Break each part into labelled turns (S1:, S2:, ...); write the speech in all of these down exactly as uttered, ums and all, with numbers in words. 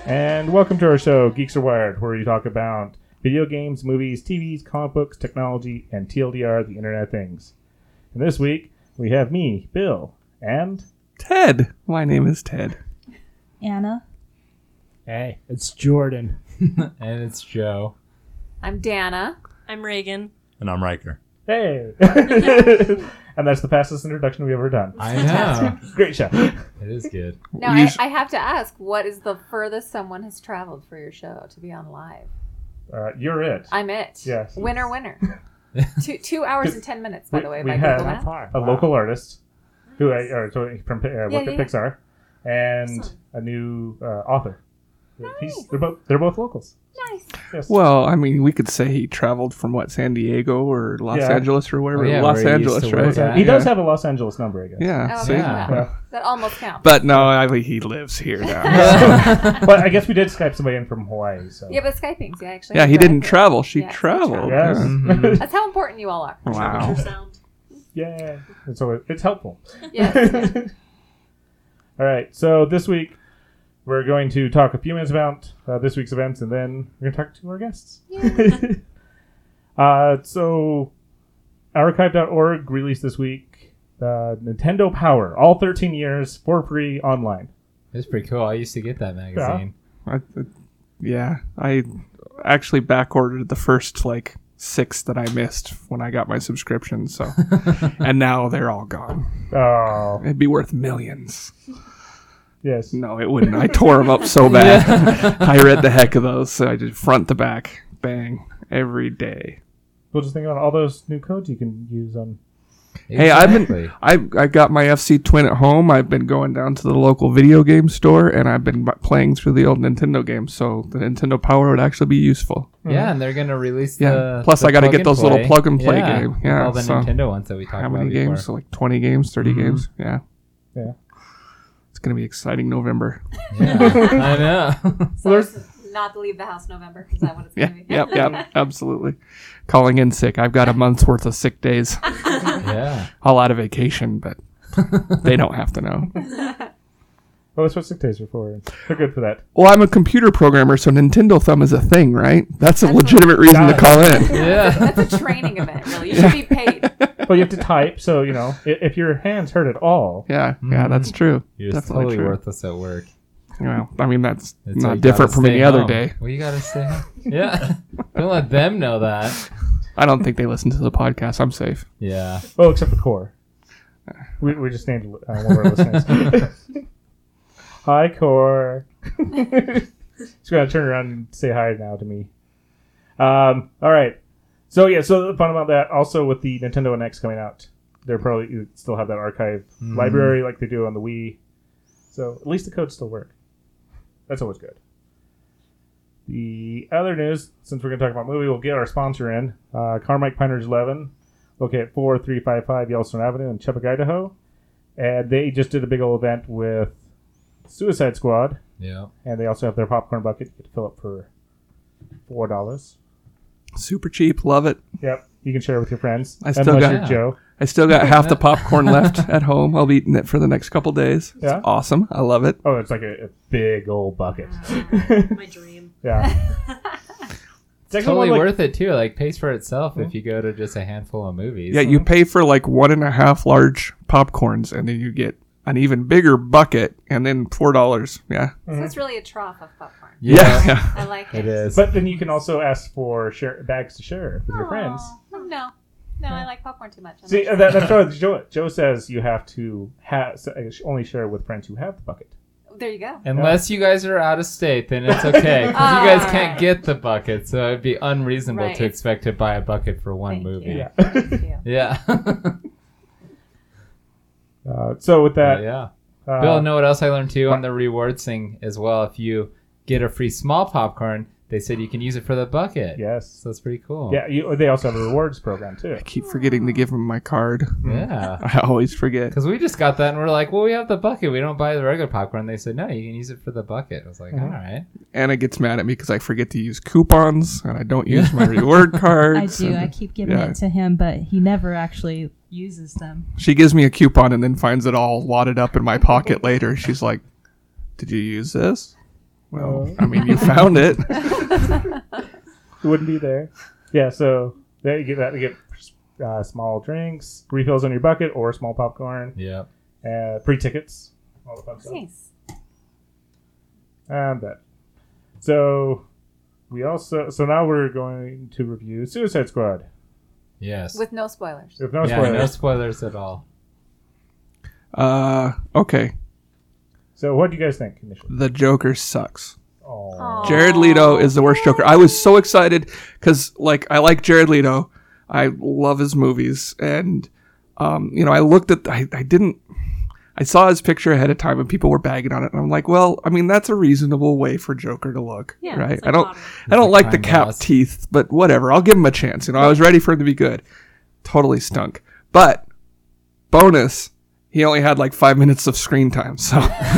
S1: And welcome to our show, Geeks Are Wired, where we talk about video games, movies, T Vs, comic books, technology, and T L D R, the Internet of Things. And this week, we have me, Bill, and...
S2: Ted. My name is Ted.
S3: Anna.
S4: Hey, it's Jordan.
S5: And it's Joe.
S6: I'm Dana.
S3: I'm Reagan.
S7: And I'm Riker.
S1: Hey! And that's the fastest introduction we've ever done.
S5: I know.
S1: Great show.
S5: It is good.
S6: Now,
S2: You
S6: I,
S2: sh-
S6: I have to ask, what is the furthest someone has traveled for your show to be on live?
S1: Uh, you're it.
S6: I'm it.
S1: Yes.
S6: Winner, winner. two two hours and ten minutes, by
S1: We-
S6: the way.
S1: we
S6: by
S1: have
S6: Google
S1: a
S6: Maps.
S1: A local artist who I, or, so from uh, worked
S6: yeah,
S1: at
S6: yeah.
S1: Pixar, and
S6: Excellent.
S1: a new uh, author. He's,
S6: Nice.
S1: they're both they're both locals.
S6: Nice.
S1: Yes.
S2: Well, I mean, we could say he traveled from, what, San Diego or Los
S1: Yeah.
S2: Angeles or wherever.
S5: Oh, yeah,
S2: Los
S5: where he used
S2: Angeles,
S5: to
S2: right?
S5: work at.
S1: he does
S2: Yeah.
S1: have a Los Angeles number, I guess.
S2: Yeah.
S6: Oh,
S2: see?
S6: okay.
S5: Yeah.
S6: Wow. That almost counts.
S2: But no, I mean, he lives here now.
S1: But I guess we did Skype somebody in from Hawaii. So
S6: yeah, but Skyping's, yeah, actually.
S2: yeah, he
S6: Right.
S2: didn't travel. She
S6: Yeah, she
S2: traveled.
S1: yes.
S2: Yeah.
S5: Mhm.
S6: That's how important you all are.
S2: Wow.
S1: Yeah. And so it, it's helpful.
S6: Yes.
S1: All right. So this week we're going to talk a few minutes about uh, this week's events, and then we're going to talk to our guests. uh, so archive dot org released this week uh, Nintendo Power, all thirteen years for free online.
S5: It's pretty cool. I used to get that magazine.
S2: I, yeah. I actually back ordered the first, like, six that I missed when I got my subscription. So, and now they're all gone.
S1: Oh,
S2: It'd be worth millions.
S1: yes.
S2: No, it wouldn't. I tore them up so bad. I read the heck of those. So I did front to back, bang, every day.
S1: We'll just think about all those new codes you can use on.
S2: Hey, I've
S5: Exactly.
S2: been I I got my F C Twin at home. I've been going down to the local video game store, and I've been b- playing through the old Nintendo games. So the Nintendo Power would actually be useful.
S5: Yeah, and they're going to release
S2: Yeah.
S5: the.
S2: Plus,
S5: the
S2: I gotta
S5: plug
S2: get
S5: and
S2: those little
S5: play.
S2: plug and play
S5: yeah,
S2: game. Yeah,
S5: All the
S2: so
S5: Nintendo ones that we talked
S2: How
S5: about
S2: many
S5: before.
S2: games? So like twenty games, thirty
S5: Mhm.
S2: games. Yeah,
S1: Yeah.
S2: it's gonna be exciting November.
S5: Yeah, I know.
S6: So it's not to leave the house November. Is that what it's
S2: Yeah,
S6: going to be?
S2: yep, yep, absolutely. Calling in sick. I've got a month's worth of sick days.
S5: Yeah.
S2: All out of vacation, but they don't have to know.
S1: Well, that's what sick days are for. They're good for that.
S2: Well, I'm a computer programmer, so Nintendo Thumb is a thing, right? That's a
S6: That's
S2: legitimate reason to
S1: Yeah.
S2: call in.
S5: Yeah.
S6: That's a training event, really. You should be paid.
S1: Well, you have to type, so you know i- if your hands hurt at all.
S2: Yeah, yeah, that's true.
S5: You're just
S2: Definitely
S5: totally
S2: true.
S5: worthless at work.
S2: Well, I mean, that's
S5: It's like
S2: not
S5: you
S2: different
S5: gotta
S2: from
S5: stay
S2: any other
S5: home.
S2: day.
S5: Well, you gotta stay home. Yeah. Don't let them know that.
S2: I don't think they listen to the podcast. I'm safe.
S5: Yeah.
S1: Oh, except for Core. We, we just named uh, one of our listeners. Hi, Core. She's going to turn around and say hi now to me. Um, all right. So, yeah, so the fun about that, also with the Nintendo N X coming out, they're probably you still have that archive
S5: Mhm.
S1: library like they do on the Wii. So at least the codes still work. That's always good. The other news, since we're going to talk about movie, we'll get our sponsor in. Uh, Carmike Piners eleven, located at four three five five Yellowstone Avenue in Chesapeake, Idaho. And they just did a big old event with Suicide Squad.
S5: Yeah.
S1: And they also have their popcorn bucket you get to fill up for four dollars.
S2: Super cheap. Love it.
S1: Yep. You can share it with your friends.
S2: I still
S1: unless
S2: got-
S1: you're Joe.
S2: I still got half the popcorn left at home. I'll be eating it for the next couple days. It's
S1: Yeah?
S2: awesome. I love it.
S1: Oh, it's like a, a big old bucket.
S3: My dream.
S1: Yeah.
S5: It's
S1: actually
S5: totally
S1: one, like-
S5: worth it too. Like pays for itself if you go to just a handful of movies.
S2: Yeah, you pay for like one and a half large popcorns, and then you get an even bigger bucket, and then four dollars. Yeah.
S6: So it's really a trough of popcorn.
S2: Yeah. yeah.
S6: I like it.
S5: It is.
S1: But then you can also ask for share, bags to share with your
S6: Aw.
S1: friends.
S6: Oh, no. No, I like popcorn too much. I'm
S1: See,
S6: not
S1: uh, that, that's what Joe, Joe says you have to ha- s- uh, only share with friends who have the bucket.
S6: sure. There you go.
S5: Unless you guys are out of state, then it's okay. 'Cause
S6: Ah.
S5: you guys can't get the bucket, so it'd be unreasonable
S6: Right.
S5: to expect to buy a bucket for one
S6: Thank
S5: movie.
S6: you.
S1: Yeah.
S6: Thank you.
S5: Yeah.
S1: Uh, so with that,
S5: yeah.
S1: uh,
S5: Bill, know what else I learned too on the rewards thing as well? If you get a free small popcorn, they said you can use it for the bucket.
S1: yes,
S5: So that's pretty cool.
S1: yeah. You, they also have a rewards program too.
S2: I keep forgetting to give him my card.
S5: Yeah.
S2: I always forget.
S5: Because we just got that and we're like, well, we have the bucket. We don't buy the regular popcorn. They said, no, you can use it for the bucket. I was like,
S1: Mhm.
S5: all right.
S2: Anna gets mad at me because I forget to use coupons and I don't use my reward
S3: I
S2: cards.
S3: do.
S2: and
S3: I keep giving
S2: yeah.
S3: it to him, but he never actually uses them.
S2: She gives me a coupon and then finds it all wadded up in my pocket later. She's like, "Did you use this?" Well, I mean, you found it.
S1: It wouldn't be there. Yeah, so there you get that. You get uh, small drinks, refills on your bucket, or small popcorn.
S5: Yeah.
S1: Uh, free tickets. All the fun stuff.
S6: Nice.
S1: And that. So we also. So now we're going to review Suicide Squad.
S5: Yes.
S6: With no spoilers.
S1: With no
S5: yeah,
S1: spoilers.
S5: no spoilers at all.
S2: Uh, okay.
S1: So what do you guys think initially?
S2: The Joker sucks.
S1: Oh.
S6: Aw.
S2: Jared Leto is the worst Joker. I was so excited because, like, I like Jared Leto. I love his movies, and um, you know, I looked at. I, I didn't. I saw his picture ahead of time, and people were bagging on it, and I'm like, well, I mean, that's a reasonable way for Joker to look,
S3: Yeah,
S2: right?
S3: it's
S2: I
S3: like
S2: don't.
S3: modern.
S2: I don't
S5: the
S2: like the
S5: crime
S2: cap
S5: boss.
S2: teeth, but whatever. I'll give him a chance. You know, I was ready for him to be good. Totally stunk, but bonus. He only had like five minutes of screen time, so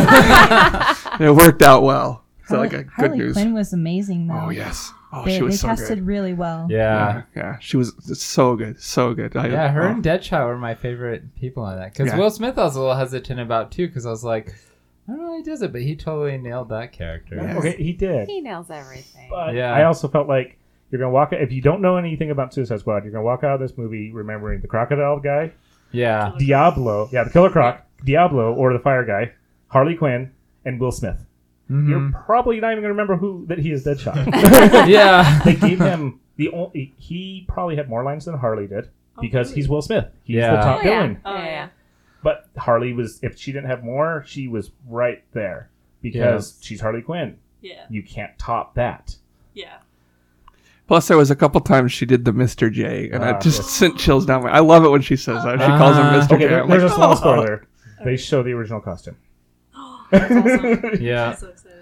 S2: it worked out well. So like a good
S3: Harley
S2: news.
S3: Quinn was amazing though.
S2: Oh yes. Oh,
S3: They,
S2: she was
S3: they
S2: so
S3: tested
S2: good.
S3: really well.
S5: Yeah.
S2: yeah, yeah, she was so good, so good. I,
S5: Yeah, her
S2: oh.
S5: and Deadshot were my favorite people on that. Because
S2: Yeah.
S5: Will Smith I was a little hesitant about too, because I was like, I don't know how he does it, but he totally nailed that character.
S2: Yeah.
S1: Okay, he did.
S6: He nails everything.
S1: But
S5: Yeah.
S1: I also felt like you're gonna walk. If you don't know anything about Suicide Squad, you're gonna walk out of this movie remembering the crocodile guy,
S5: Yeah.
S1: Diablo, yeah, the Killer Croc, Diablo, or the Fire Guy, Harley Quinn, and Will Smith.
S5: Mhm.
S1: You're probably not even gonna remember who that he is Deadshot.
S5: yeah.
S1: They gave him the only. He probably had more lines than Harley did because
S3: really?
S1: he's Will Smith. He's
S5: Yeah.
S1: the top
S6: Oh, yeah.
S1: villain.
S3: Oh,
S6: yeah,
S3: yeah.
S6: yeah.
S1: But Harley was. If she didn't have more, she was right there because she's Harley Quinn.
S3: Yeah.
S1: You can't top that.
S3: Yeah.
S2: Plus, there was a couple times she did the Mister J, and
S1: Ah,
S2: it just
S1: yes.
S2: sent chills down my. I love it when she says that. She calls him
S5: Ah.
S2: Mister
S1: Okay,
S2: J.
S1: there,
S2: I'm
S1: there's
S2: like,
S1: a small
S2: "Oh."
S1: spoiler. They show the original costume.
S3: That's awesome.
S5: Yeah.
S3: I'm so excited.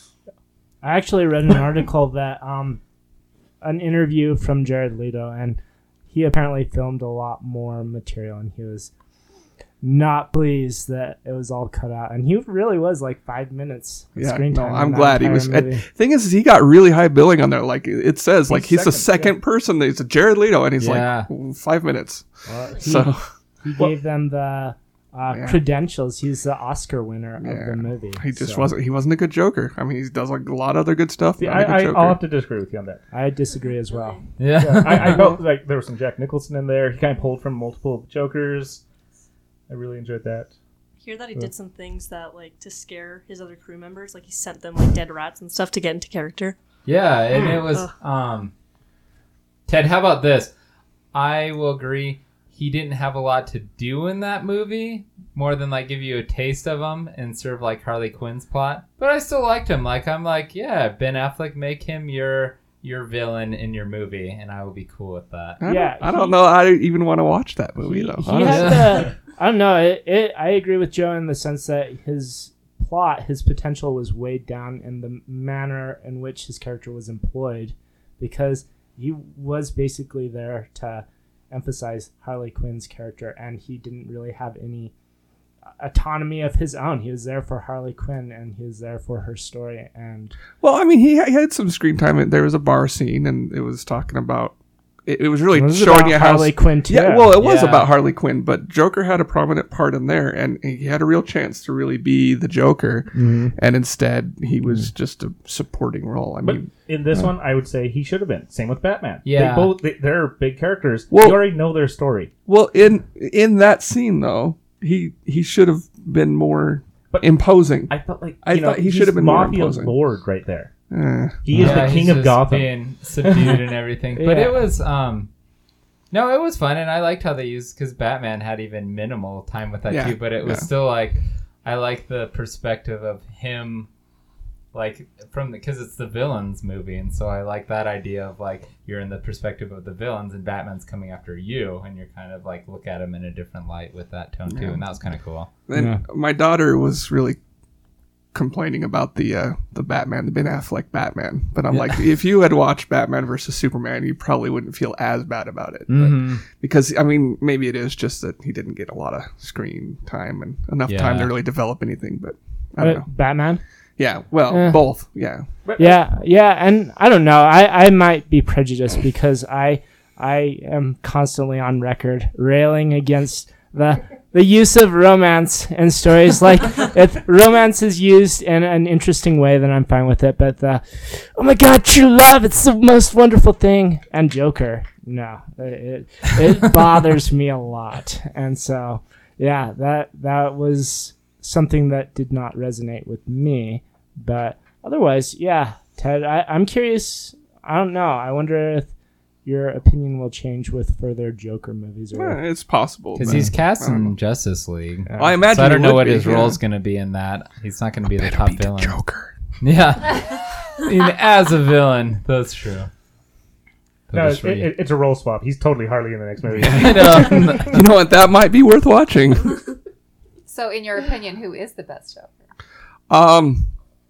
S4: I actually read an article that um, an interview from Jared Leto, and he apparently filmed a lot more material, and he was not pleased that it was all cut out. And he really was like five minutes of
S2: Yeah,
S4: screen
S2: no,
S4: time. in
S2: I'm
S4: that
S2: glad he
S4: entire
S2: was.
S4: movie.
S2: And thing is, he got really high billing on there. Like it says, like he's the
S1: second,
S2: second person. He's a Jared Leto, and he's
S5: Yeah.
S2: like five minutes.
S4: Well, he,
S2: So
S4: he gave them the uh,
S2: Yeah.
S4: credentials. He's the Oscar winner
S2: Yeah.
S4: of the movie.
S2: he just
S4: so
S2: wasn't. He wasn't a good Joker. I mean, he does like a lot of other good stuff.
S1: See,
S2: not a good
S1: I, I,
S2: Joker.
S1: I'll have to disagree with you on that.
S4: I disagree as well.
S5: Yeah.
S1: I, I felt like there was some Jack Nicholson in there. He kind of pulled from multiple Jokers. I really enjoyed that.
S7: Hear that he did some things that like to scare his other crew members, like he sent them like dead rats and stuff to get into character.
S5: Yeah, and it was um Ted, how about this? I will agree he didn't have a lot to do in that movie, more than like give you a taste of him and serve like Harley Quinn's plot. But I still liked him. Like I'm like, yeah, Ben Affleck, make him your your villain in your movie, and I will be cool with that.
S2: I don't,
S4: Yeah,
S2: I
S4: he-
S2: don't know. I even want to watch that movie
S4: He,
S2: though.
S4: he
S2: honestly.
S4: had the. I don't know. It, it. I agree with Joe in the sense that his plot, his potential was weighed down in the manner in which his character was employed, because he was basically there to emphasize Harley Quinn's character, and he didn't really have any autonomy of his own. He was there for Harley Quinn, and he was there for her story. And
S2: Well, I mean, he, he had some screen time. There was a bar scene, and it was talking about. It, it was really
S4: it was
S2: showing
S4: about
S2: you how.
S4: Harley Quinn too.
S2: Yeah, well, it was
S5: Yeah.
S2: about Harley Quinn, but Joker had a prominent part in there, and he had a real chance to really be the Joker.
S4: Mm-hmm.
S2: And instead, he was just a supporting role. I
S1: But
S2: mean,
S1: in this one, I would say he should have been. Same with Batman.
S5: Yeah.
S1: They both, they, they're big characters.
S2: Well-
S1: you already know their story.
S2: well, in in that scene though, he he should have been more
S1: But
S2: imposing.
S1: I felt like
S2: I
S1: you know,
S2: thought he
S1: he's
S2: should have been more
S1: Mafia
S2: imposing.
S1: Lord right there.
S2: Eh.
S1: He is
S5: Yeah,
S1: the
S5: he's
S1: king of
S5: just
S1: Gotham.
S5: being subdued and everything. But
S4: Yeah.
S5: it was um no, it was fun, and I liked how they used, because Batman had even minimal time with that
S2: Yeah,
S5: too. But it was
S2: yeah.
S5: still like, I like the perspective of him, like from the, because it's the villains movie, and so I like that idea of like you're in the perspective of the villains, and Batman's coming after you, and you're kind of like look at him in a different light with that tone too,
S2: Yeah.
S5: and that was kind of cool.
S2: And
S4: Yeah.
S2: my daughter was really complaining about the uh, the Batman, the Ben Affleck Batman. But I'm
S5: Yeah.
S2: like, if you had watched Batman versus Superman, you probably wouldn't feel as bad about it. But-
S5: Mm-hmm.
S2: because I mean, maybe it is just that he didn't get a lot of screen time and enough time
S5: Yeah.
S2: to really develop anything. But I don't
S4: Uh,
S2: know.
S4: Batman.
S2: Yeah, well,
S4: Eh.
S2: both. Yeah,
S4: Yeah, yeah, and I don't know. I, I might be prejudiced because I I am constantly on record railing against the the use of romance in stories. Like, if romance is used in an interesting way, then I'm fine with it. But the, oh my God, true love, it's the most wonderful thing. And Joker, no, it it bothers me a lot. And so, yeah, that that was something that did not resonate with me. But otherwise, yeah, Ted, I, I'm curious. I don't know. I wonder if your opinion will change with further Joker movies. Or
S2: Yeah, it's possible.
S5: Because
S2: but
S5: he's cast
S2: I don't know.
S5: in Justice League.
S2: I imagine
S5: So I don't
S2: it
S5: know
S2: would
S5: what
S2: be,
S5: his
S2: yeah.
S5: role's going to be in that. He's not going to be the
S2: Better
S5: top
S2: be the
S5: villain.
S2: Joker.
S5: Yeah. I mean, as a villain, that's true.
S1: No,
S5: That
S1: it,
S5: is free.
S1: it, it's a role swap. He's totally Harley in the next movie.
S5: I know.
S2: You know what? That might be worth watching.
S6: So, in your opinion, who is the best Joker?
S2: Um,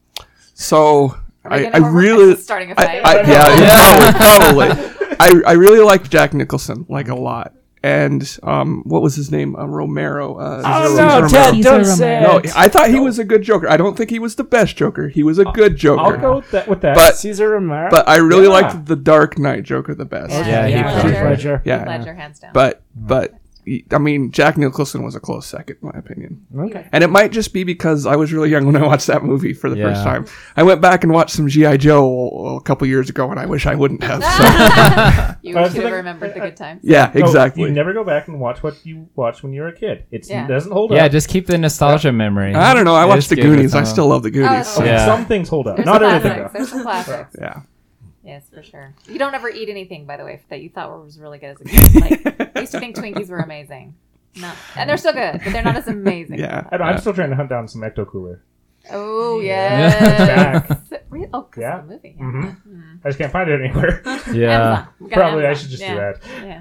S2: so
S6: Are we
S2: I,
S6: gonna
S2: I
S6: go over-
S2: really,
S6: this is starting a
S2: I,
S6: fight.
S2: I, yeah, yeah, probably, probably. I, I really liked Jack Nicholson like a lot, and um, what was his name? Uh, Romero. Uh,
S4: Oh
S2: Caesar
S4: no,
S2: Romero.
S4: Ted,
S3: Caesar
S4: don't say
S3: Romero.
S2: No,
S4: it.
S2: I thought he was a good Joker. I don't think he was the best Joker. He was a good Joker.
S1: I'll go with that. With that.
S2: But-
S4: Caesar Romero.
S2: But I really
S1: Yeah.
S2: liked the Dark Knight Joker the best.
S5: Yeah,
S6: Heath
S5: Heath
S6: Ledger.
S5: Ledger.
S4: Ledger.
S2: Yeah.
S6: Heath Ledger, hands down.
S2: But but I mean, Jack Nicholson was a close second, in my opinion.
S4: Okay.
S2: And it might just be because I was really young when I watched that movie for the
S5: Yeah.
S2: first time. I went back and watched some G I. Joe a couple years ago, and I wish I wouldn't have. So.
S6: you
S1: But
S6: should have
S1: the-
S6: remembered the good times.
S2: Yeah,
S1: No,
S2: exactly.
S1: You never go back and watch what you watched when you were a kid. It's,
S6: Yeah.
S1: It doesn't hold
S5: Yeah,
S1: up.
S5: just keep the nostalgia memory.
S2: I don't know. I
S5: It
S2: watched
S5: is
S2: The
S5: good with
S2: Goonies. I
S5: some-
S2: still love The Goonies.
S6: Oh,
S1: Okay,
S5: Yeah.
S1: Some things hold up.
S6: There's
S1: Not
S6: some
S1: everything.
S6: classics.
S1: Though.
S6: There's some classics.
S2: Yeah.
S6: Yes, for sure. You don't ever eat anything, by the way, that you thought was really good as a kid. Like, I used to think Twinkies were amazing. No, and they're still good, but they're not as amazing.
S2: Yeah.
S1: I don't, I'm
S2: yeah.
S1: still trying to hunt down some Ecto Cooler.
S6: Oh
S5: Yeah.
S6: yes. Re- oh, because
S1: Yeah.
S6: of the movie. Yeah.
S1: Mhm.
S6: Mhm.
S1: I just can't find it anywhere.
S5: Yeah.
S6: Amazon. We got
S1: Probably I
S6: Amazon.
S1: should just
S6: yeah.
S1: do that.
S6: Yeah.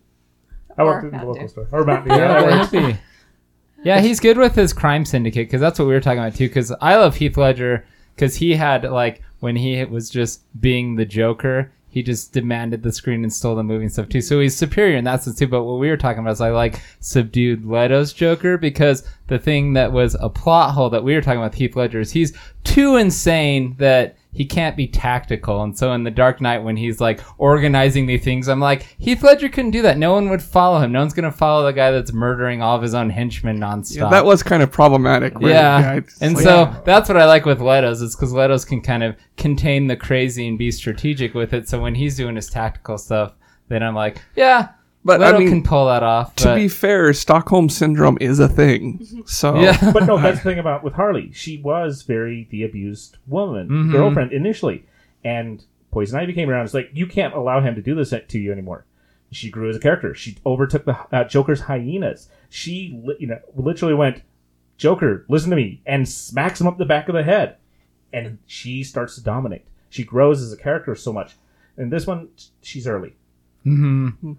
S1: I
S6: Or
S1: walked in the
S6: Mountain
S1: local
S6: Dew.
S1: store. Or Mountain Dew.
S5: Yeah,
S1: Yeah, that
S5: that
S1: works.
S5: would be. Yeah, he's good with his crime syndicate because that's what we were talking about too. Because I love Heath Ledger because he had like when he was just being the Joker, he just demanded the screen and stole the movie and stuff too. So he's superior in that sense too. But what we were talking about is I like subdued Leto's Joker because the thing that was a plot hole that we were talking about with Heath Ledger is he's too insane that he can't be tactical. And so in The Dark Knight, when he's like organizing these things, I'm like, Heath Ledger couldn't do that. No one would follow him. No one's going to follow the guy that's murdering all of his own henchmen nonstop.
S2: Yeah, that was kind of problematic. where-
S5: Yeah,
S2: it's
S5: and
S2: like-
S5: so that's what I like with Leto's. Is because Leto's can kind of contain the crazy and be strategic with it. So when he's doing his tactical stuff, then I'm like, yeah,
S2: But
S5: Leto
S2: I mean,
S5: can pull that off.
S2: to
S5: but-
S2: be fair, Stockholm syndrome is a thing. So
S5: yeah,
S1: But no, that's the thing about with Harley. She was very the abused woman,
S5: Mhm.
S1: girlfriend initially. And Poison Ivy came around. It's like, you can't allow him to do this to you anymore. She grew as a character. She overtook the uh, Joker's hyenas. She, li- you know, literally went, Joker, listen to me, and smacks him up the back of the head. And she starts to dominate. She grows as a character so much. And this one, she's early.
S5: hmm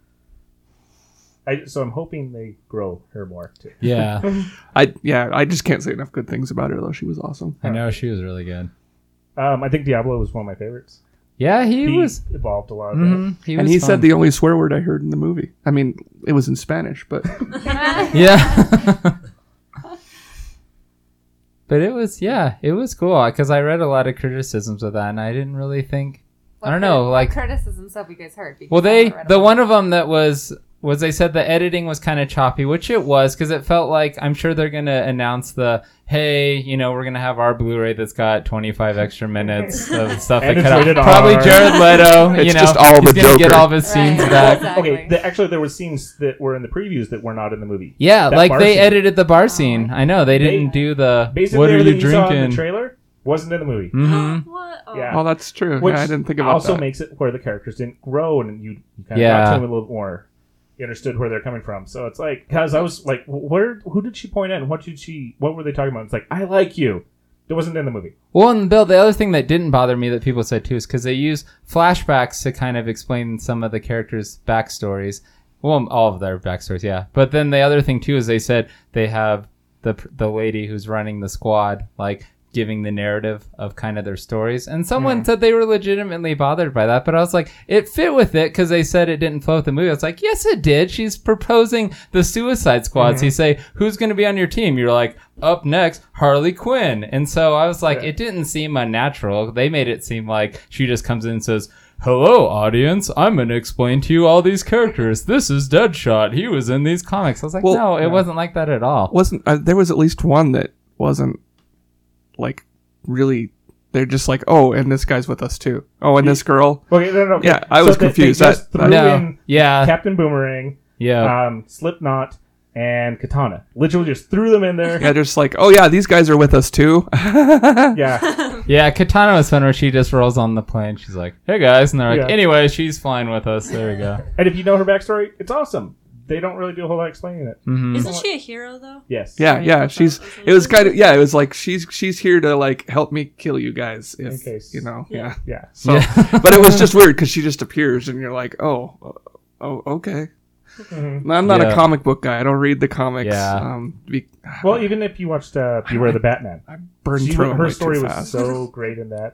S1: I, so I'm hoping they grow her more too.
S5: yeah,
S2: I yeah, I just can't say enough good things about her though. She was awesome.
S5: I know she was really good.
S1: Um, I think Diablo was one of my favorites.
S5: Yeah, he,
S1: He
S5: was.
S1: evolved a lot. Of
S5: mhm, he
S2: And
S5: was
S2: he
S5: fun.
S2: said the only swear word I heard in the movie. I mean, it was in Spanish, but
S5: Yeah. But it was, yeah, it was cool because I read a lot of criticisms of that, and I didn't really think.
S6: What
S5: I don't
S6: crit-
S5: know,
S6: what
S5: like-
S6: criticisms have you guys heard? Because
S5: Well,
S6: I
S5: they
S6: haven't read
S5: the
S6: them all.
S5: one of them that was was they said the editing was kind of choppy, which it was because it felt like I'm sure they're gonna announce the hey, you know, we're gonna have our Blu-ray that's got twenty-five extra minutes of stuff
S1: And
S5: that
S1: it's
S5: cut out.
S1: rated
S5: Probably
S1: R.
S5: Jared Leto.
S2: It's
S5: you know,
S2: just all
S5: he's
S2: the
S5: gonna get
S2: Joker.
S5: all of his scenes
S6: Right,
S5: back.
S6: exactly.
S1: Okay, the, actually, there were scenes that were in the previews that were not in the movie.
S5: Yeah,
S1: That
S5: like
S1: bar
S5: they
S1: scene.
S5: edited the bar scene. I know they didn't
S1: They-
S5: do the
S1: Basically,
S5: what are
S1: everything
S5: you
S1: you saw in the
S5: drinking?
S1: trailer wasn't in the movie.
S5: hmm
S7: What? Oh.
S1: Yeah.
S2: oh, that's true.
S1: Which
S2: yeah, I didn't think about
S1: also
S2: that.
S1: makes it where the characters didn't grow and you, you kind of
S5: Yeah.
S1: got to them a little bit more. You understood where they're coming from. So it's like, because I was like, where? Who did she point at? And what did she? What were they talking about? It's like, I like you. It wasn't in the movie.
S5: Well, and Bill, the other thing that didn't bother me that people said too is because they use flashbacks to kind of explain some of the characters' backstories. Well, all of their backstories, yeah. But then the other thing too is they said they have the the lady who's running the squad, like giving the narrative of kind of their stories. And someone said they were legitimately bothered by that, but I was like, it fit with it because they said it didn't flow with the movie. I was like, yes, it did. She's proposing the Suicide Squad. So you say, who's going to be on your team? You're like, up next, Harley Quinn. And so I was like,
S1: Yeah.
S5: it didn't seem unnatural. They made it seem like she just comes in and says, hello, audience. I'm going to explain to you all these characters. This is Deadshot. He was in these comics. I was like,
S2: Well,
S5: no, it
S1: no.
S5: wasn't like that at all.
S2: Wasn't uh, there was at least one that wasn't like really. They're just like, oh, and this guy's with us too. Oh, and this girl.
S1: Okay, no, no, okay.
S2: Yeah, I was
S1: they- they
S2: confused.
S1: just
S2: That-
S1: threw
S5: No.
S1: in
S5: Yeah.
S1: Captain Boomerang,
S5: Yeah.
S1: um, Slipknot, and Katana. Literally just threw them in there.
S2: Yeah, just like, oh yeah, these guys are with us too.
S1: Yeah.
S5: Yeah, Katana was fun where she just rolls on the plane. She's like, hey guys. And they're like,
S1: Yeah.
S5: anyway, she's flying with us. There we go.
S1: And if you know her backstory, it's awesome. They don't really do a whole lot explaining it.
S5: Mhm.
S7: Isn't she a hero though?
S1: Yes.
S2: Yeah, yeah, she's. It was kind of yeah. It was like she's she's here to like help me kill you guys if
S1: In case.
S2: you know. Yeah.
S1: Yeah.
S2: So, but it was just weird because she just appears and you're like, oh, oh, okay.
S1: Mhm.
S2: I'm not a
S5: Yeah.
S2: comic book guy. I don't read the comics.
S5: Yeah.
S2: Um, be,
S1: Well, even if you watched uh, Beware the Batman,
S2: I burned
S1: she,
S2: through 'em
S1: her
S2: way
S1: story
S2: too
S1: was
S2: fast.
S1: so great in that.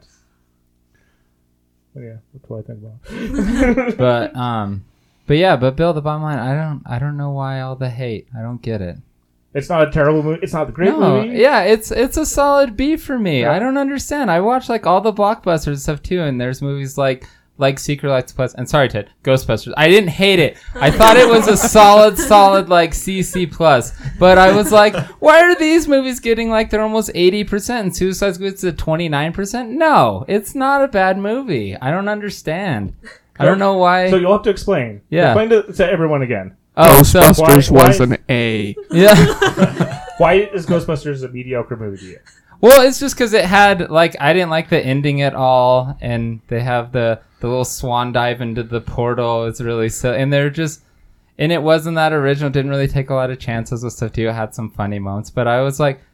S1: Oh, yeah, that's what I think about.
S5: But um, but yeah, but Bill, the bottom line, I don't, I don't know why all the hate. I don't get it.
S1: It's not a terrible movie. It's not a great
S5: No,
S1: movie.
S5: yeah, it's it's a solid B for me.
S1: Yeah.
S5: I don't understand. I watch like all the blockbusters and stuff too, and there's movies like like Secret Life Plus. And sorry, Ted, Ghostbusters. I didn't hate it. I thought it was a solid, solid like C C plus. But I was like, why are these movies getting like they're almost eighty percent and Suicide Squad's at twenty-nine percent? No, it's not a bad movie. I don't understand. I don't know why.
S1: So you'll have to explain.
S5: Yeah.
S1: Explain to, to everyone again.
S5: oh, so
S2: Ghostbusters
S1: why-
S2: was
S1: why-
S2: an A.
S5: yeah.
S1: Why is Ghostbusters a mediocre movie to you?
S5: Well, it's just because it had like I didn't like the ending at all, and they have the the little swan dive into the portal. It's really so, and they're just, and it wasn't that original. Didn't really take a lot of chances with stuff too. It had some funny moments, but I was like,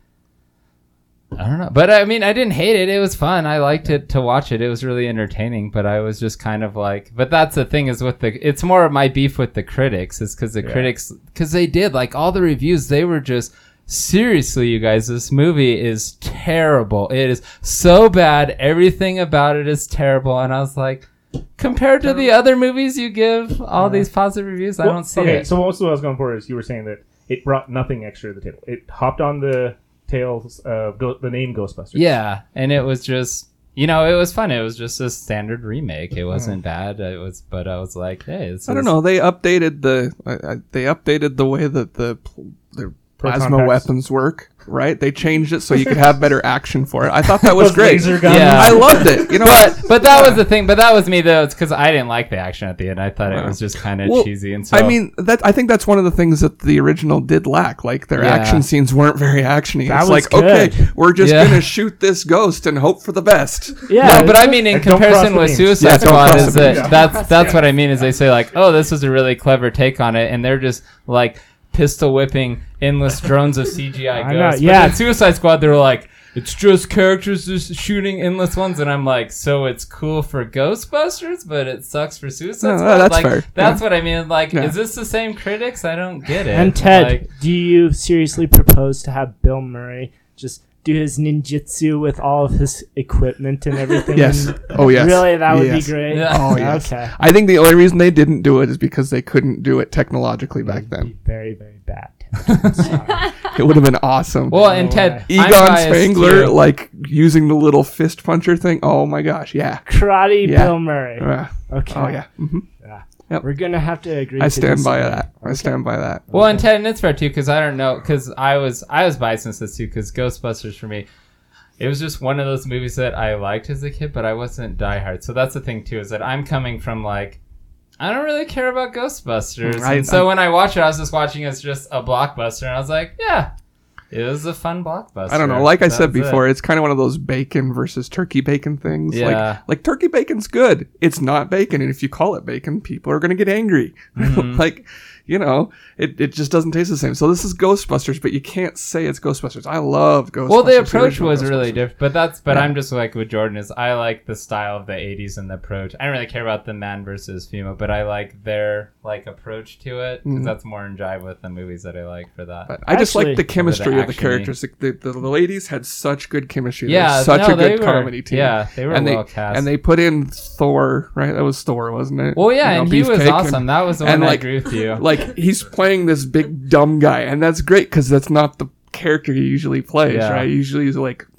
S5: I don't know. But I mean, I didn't hate it. It was fun. I liked it to watch it. It was really entertaining. But I was just kind of like, but that's the thing is with the, it's more of my beef with the critics is because the
S1: Yeah.
S5: critics, because they did like all the reviews, they were just. Seriously, you guys, this movie is terrible. It is so bad. Everything about it is terrible. And I was like, compared to the other movies you give all these positive reviews, I
S1: Well,
S5: don't see
S1: okay,
S5: it.
S1: so what I was going for is you were saying that it brought nothing extra to the table. It hopped on the tails of go- the name Ghostbusters.
S5: Yeah, and it was just, you know, it was fun. It was just a standard remake. It wasn't bad. It was, but I was like, hey, this
S2: I don't
S5: is-
S2: know. They updated the I, I, they updated the way that the pl- the
S1: Proton
S2: plasma
S1: packs.
S2: weapons work. Right? They changed it so you could have better action for it. I thought that was
S1: Those
S2: great.
S1: laser guns.
S5: Yeah.
S2: I loved it. You know what?
S5: But but that was the thing. But that was me though. It's because I didn't like the action at the end. I thought it
S2: Wow.
S5: was just kind of
S2: Well,
S5: cheesy and so.
S2: I mean, that I think that's one of the things that the original did lack. Like their
S5: Yeah.
S2: action scenes weren't very actiony.
S4: That
S2: It's
S4: was
S2: like, okay,
S4: good.
S2: we're just
S5: Yeah.
S2: gonna shoot this ghost and hope for the best.
S4: Yeah,
S5: No, but I mean, in
S1: And don't
S5: comparison
S1: cross the
S5: with
S1: beams.
S5: Suicide
S2: Yeah, don't
S5: Squad,
S2: cross
S5: is
S2: the
S5: that
S1: beams.
S5: that's that's what I mean. Is they say like, oh, this was a really clever take on it, and they're just like pistol whipping endless drones of C G I
S4: I know,
S5: ghosts.
S4: yeah.
S5: But in Suicide Squad, they were like, it's just characters just shooting endless ones, and I'm like, so it's cool for Ghostbusters, but it sucks for Suicide
S2: No,
S5: Squad.
S2: that's
S5: like,
S2: fair.
S5: That's
S2: Yeah.
S5: what I mean. Like,
S2: Yeah.
S5: is this the same critics? I don't get it.
S4: And Ted,
S5: Like,
S4: do you seriously propose to have Bill Murray just do his ninjutsu with all of his equipment and everything?
S2: Yes.
S4: And
S2: Oh yes.
S4: Really, that would
S2: Yes.
S4: be great.
S5: Yeah.
S2: Oh yes.
S4: Okay.
S2: I think the only reason they didn't do it is because they couldn't do it technologically back
S4: It'd
S2: then.
S4: be very, very bad. I'm sorry.
S2: It would have been awesome.
S5: well, and
S4: No
S5: Ted,
S4: way.
S5: I'm
S2: Egon
S5: biased
S2: Spangler,
S5: too.
S2: like using the little fist puncher thing. Oh my gosh, yeah.
S4: Karate
S2: Yeah.
S4: Bill Murray.
S2: Uh,
S4: Okay.
S2: oh yeah. hmm Yep.
S4: We're gonna have to agree.
S2: I
S4: to
S2: stand by
S4: disagree.
S2: that. I stand by that.
S5: Well, and Ted, and it's fair too, because I don't know, because I was I was biased in this too, because Ghostbusters for me, it was just one of those movies that I liked as a kid, but I wasn't diehard. So that's the thing too, is that I'm coming from like, I don't really care about Ghostbusters,
S2: I-
S5: and so
S2: I-
S5: when I watch it, I was just watching it as just a blockbuster, and I was like, yeah, it was a fun blockbuster.
S2: I don't know. Like I
S5: That
S2: said
S5: was it.
S2: before, it's kind of one of those bacon versus turkey bacon things.
S5: Yeah.
S2: Like, like turkey bacon's good. It's not bacon, and if you call it bacon, people are going to get angry.
S5: Mm-hmm.
S2: like, you know, it, it just doesn't taste the same. So this is Ghostbusters, but you can't say it's Ghostbusters. I love Ghostbusters.
S5: Well, the approach
S2: original
S5: was really
S2: Ghostbusters.
S5: different, but that's but
S2: Yeah.
S5: I'm just like with Jordan is I like the style of the eighties and the approach. I don't really care about the man versus female, but I like their like approach to it because
S2: Mhm.
S5: that's more in jive with the movies that I like for that.
S2: But I just
S4: Actually-
S2: like the chemistry of the
S5: action-y.
S2: characters. The, the, the, the ladies had such good chemistry.
S5: yeah,
S2: They're such
S5: no,
S2: a
S5: they
S2: good
S5: were,
S2: comedy team.
S5: Yeah, they were
S2: and
S5: well
S2: they
S5: cast.
S2: and they put in Thor, right? That was Thor, wasn't it?
S5: well, yeah,
S2: You know,
S5: and he was
S2: Beefcake,
S5: awesome.
S2: and-
S5: that was the
S2: and,
S5: one I
S2: like-
S5: agree with you.
S2: like he's playing this big dumb guy, and that's great because that's not the character he usually plays,
S5: Yeah.
S2: right? Usually he's like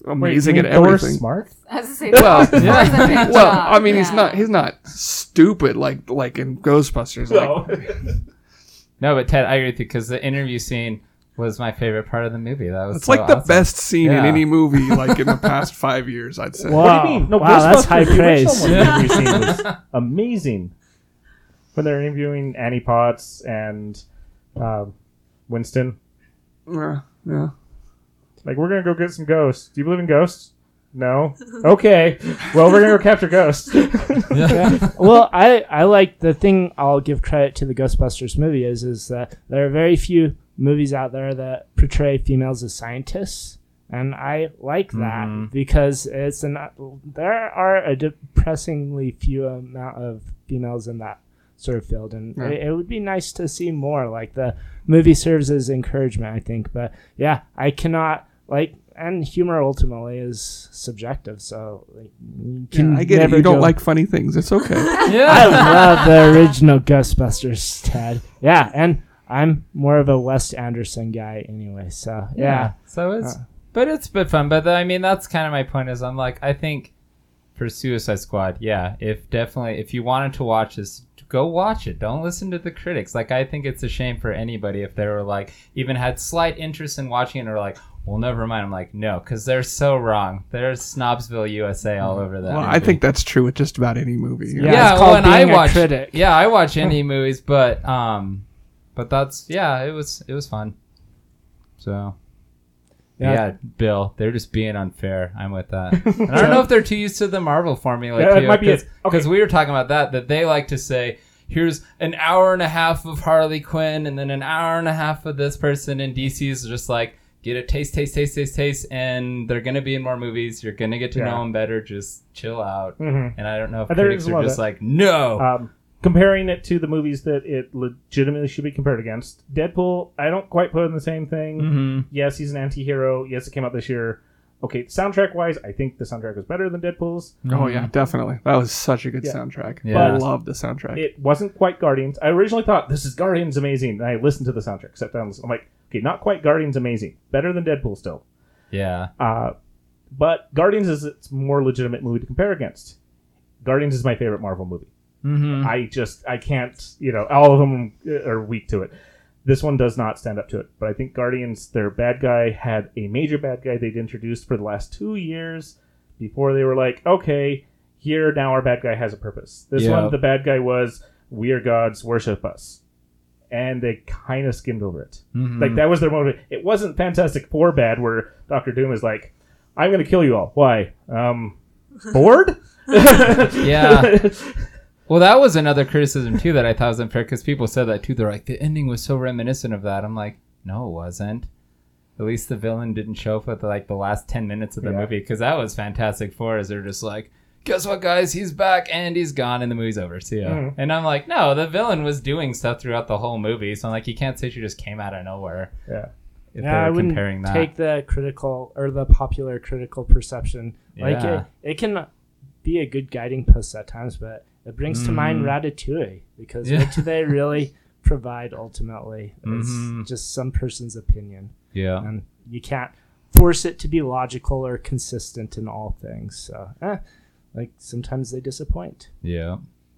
S2: amazing
S1: Wait,
S2: at
S1: you mean Thor
S2: everything.
S1: smart?
S6: I was to say,
S2: Well,
S6: Thor's
S2: yeah.
S6: a big
S2: Well,
S6: job.
S2: I mean, he's
S6: Yeah.
S2: not he's not stupid like like in Ghostbusters. Like,
S1: No.
S5: No, but Ted, I agree with you because the interview scene was my favorite part of the movie. That was
S2: it's
S5: so
S2: like the
S5: awesome.
S2: best scene in
S5: Yeah.
S2: any movie like in the past five years, I'd say.
S4: Wow.
S1: What do you mean? No,
S4: Wow, that's
S1: Ghostbusters,
S4: high
S1: the
S4: praise.
S1: original one interview scene was amazing. When they're interviewing Annie Potts and uh, Winston.
S2: Yeah, yeah.
S1: Like, we're going to go get some ghosts. Do you believe in ghosts? No? Okay. Well, we're going to go capture ghosts.
S4: Yeah. Well, I, I like the thing I'll give credit to the Ghostbusters movie is is that there are very few movies out there that portray females as scientists, and I like that
S5: Mhm.
S4: because it's an there are a depressingly few amount of females in that sort of field, and
S2: Yeah.
S4: it, it would be nice to see more. Like the movie serves as encouragement, I think, but yeah, I cannot like. And humor ultimately is subjective, so like, you can
S2: Yeah, I get it.
S4: never
S2: You don't
S4: go-
S2: like funny things. It's okay.
S4: I
S5: Yeah.
S4: love the original Ghostbusters, Ted. Yeah, and I'm more of a Wes Anderson guy anyway, so yeah.
S5: So it's,
S4: Uh.
S5: but it's been fun. But I mean, that's kind of my point. Is I'm like, I think for Suicide Squad, yeah, if definitely, if you wanted to watch this, go watch it. Don't listen to the critics. Like, I think it's a shame for anybody if they were like, even had slight interest in watching it, or like, well, never mind. I'm like, no, because they're so wrong. There's Snobsville, U S A all over that.
S2: Well, I
S5: movie.
S2: think that's true with just about any movie. you know?
S4: Yeah,
S5: yeah,
S4: it's
S5: well,
S4: called
S5: and I
S4: being a
S5: watch,
S4: critic.
S5: yeah, I watch any movies, but um, but that's yeah, it was it was fun. So
S4: Yeah.
S5: yeah, Bill, they're just being unfair. I'm with that. And I don't know if they're too used to the Marvel formula.
S1: Yeah, that
S5: too,
S1: might be it.
S5: because
S1: Okay.
S5: we were talking about that that they like to say, here's an hour and a half of Harley Quinn, and then an hour and a half of this person. And D C is just like, get a taste, taste, taste, taste, taste, and they're gonna be in more movies. You're gonna get to
S1: Yeah.
S5: know them better. Just chill out.
S1: Mhm.
S5: And I don't know if
S1: Uh, there
S5: critics
S1: is a
S5: are
S1: lot of
S5: just
S1: that.
S5: like, no.
S1: Um, comparing it to the movies that it legitimately should be compared against, Deadpool, I don't quite put in the same thing.
S5: mm-hmm.
S1: Yes, he's an anti-hero. Yes, it came out this year. Okay, soundtrack-wise, I think the soundtrack was better than Deadpool's.
S2: Oh yeah, definitely. That was such a good
S1: Yeah.
S2: soundtrack.
S5: Yeah.
S2: I love the soundtrack.
S1: It wasn't quite Guardians. I originally thought, this is Guardians amazing. And I listened to the soundtrack, sat down, and listened. I'm like, okay, not quite Guardians amazing. Better than Deadpool still.
S5: Yeah.
S1: Uh, but Guardians is its more legitimate movie to compare against. Guardians is my favorite Marvel movie.
S5: Mm-hmm.
S1: I just, I can't, you know, all of them are weak to it. This one does not stand up to it. But I think Guardians, their bad guy had a major bad guy they'd introduced for the last two years before they were like, okay, here now our bad guy has a purpose. This
S5: Yeah.
S1: one, the bad guy was, we are gods, worship us. And they kind of skimmed over it.
S5: Mm-hmm.
S1: Like, that was their motive. It wasn't Fantastic Four bad, where Doctor Doom is like, I'm going to kill you all. Why? Um, bored?
S5: Yeah. Well, that was another criticism too that I thought was unfair because people said that too. They're like, the ending was so reminiscent of that. I'm like, no, it wasn't. At least the villain didn't show up at the, like the last ten minutes of the
S1: Yeah.
S5: movie because that was Fantastic Four. Is they're just like, guess what, guys? He's back and he's gone, and the movie's over. See ya.
S1: Mhm.
S5: And I'm like, no, the villain was doing stuff throughout the whole movie. So I'm like, you can't say she just came out of nowhere.
S1: Yeah.
S5: If
S4: Yeah, I
S5: they were
S4: wouldn't
S5: comparing that.
S4: take the critical or the popular critical perception. Like
S5: Yeah.
S4: it, it can be a good guiding post at times, but it brings to mind
S5: Mhm.
S4: Ratatouille because
S5: Yeah.
S4: what do they really provide ultimately? It's
S5: Mhm.
S4: just some person's opinion,
S5: Yeah.
S4: and you can't force it to be logical or consistent in all things. So, eh, like sometimes they disappoint.
S5: Yeah.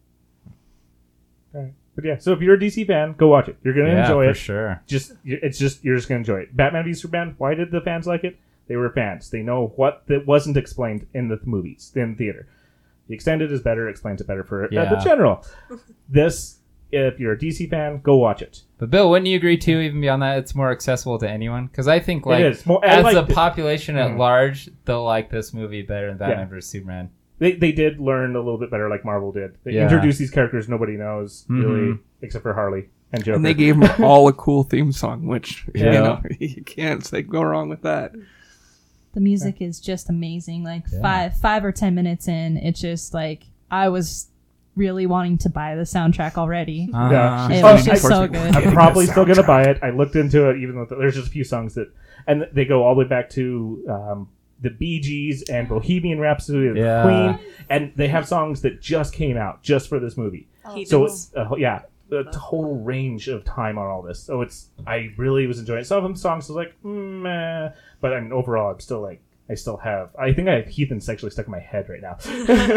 S1: Alright. But yeah, so if you're a D C fan, go watch it. You're gonna
S5: Yeah,
S1: enjoy
S5: for
S1: it.
S5: sure.
S1: Just it's just you're just gonna enjoy it. Batman v Superman. Why did the fans like it? They were fans. They know what that wasn't explained in the movies in the theater. The extended is better. Explains it better for uh, the
S5: Yeah.
S1: general. This, if you're a D C fan, go watch it.
S5: But Bill, wouldn't you agree too? Even beyond that, it's more accessible to anyone because I think like
S1: it is more I
S5: as
S1: liked
S5: a
S1: it.
S5: population at
S1: Mhm.
S5: large, they'll like this movie better than Batman
S1: Yeah.
S5: versus Superman.
S1: They they did learn a little bit better, like Marvel did. They
S5: Yeah.
S1: introduced these characters nobody knows really,
S5: Mhm.
S1: except for Harley and Joker.
S2: And they gave them all a cool theme song, which
S1: Yeah.
S2: you know you can't say go wrong with that.
S3: The music is just amazing. Like
S5: Yeah.
S3: five five or ten minutes in, it's just like I was really wanting to buy the soundtrack already.
S5: Uh-huh.
S1: Yeah.
S3: It
S1: Oh,
S3: was
S1: I-
S3: just so good.
S1: I'm probably still gonna buy it. I looked into it, even though there's just a few songs that, and they go all the way back to um, the Bee Gees and Bohemian Rhapsody of
S5: Yeah.
S1: Queen, and they have songs that just came out just for this movie.
S6: Oh,
S1: So
S6: cool.
S1: it's uh, yeah, a total range of time on all this. So it's I really was enjoying it. Some of them songs was like, mm, meh, but I mean overall I'm still like I still have. I think I have Heathen's actually stuck in my head right now.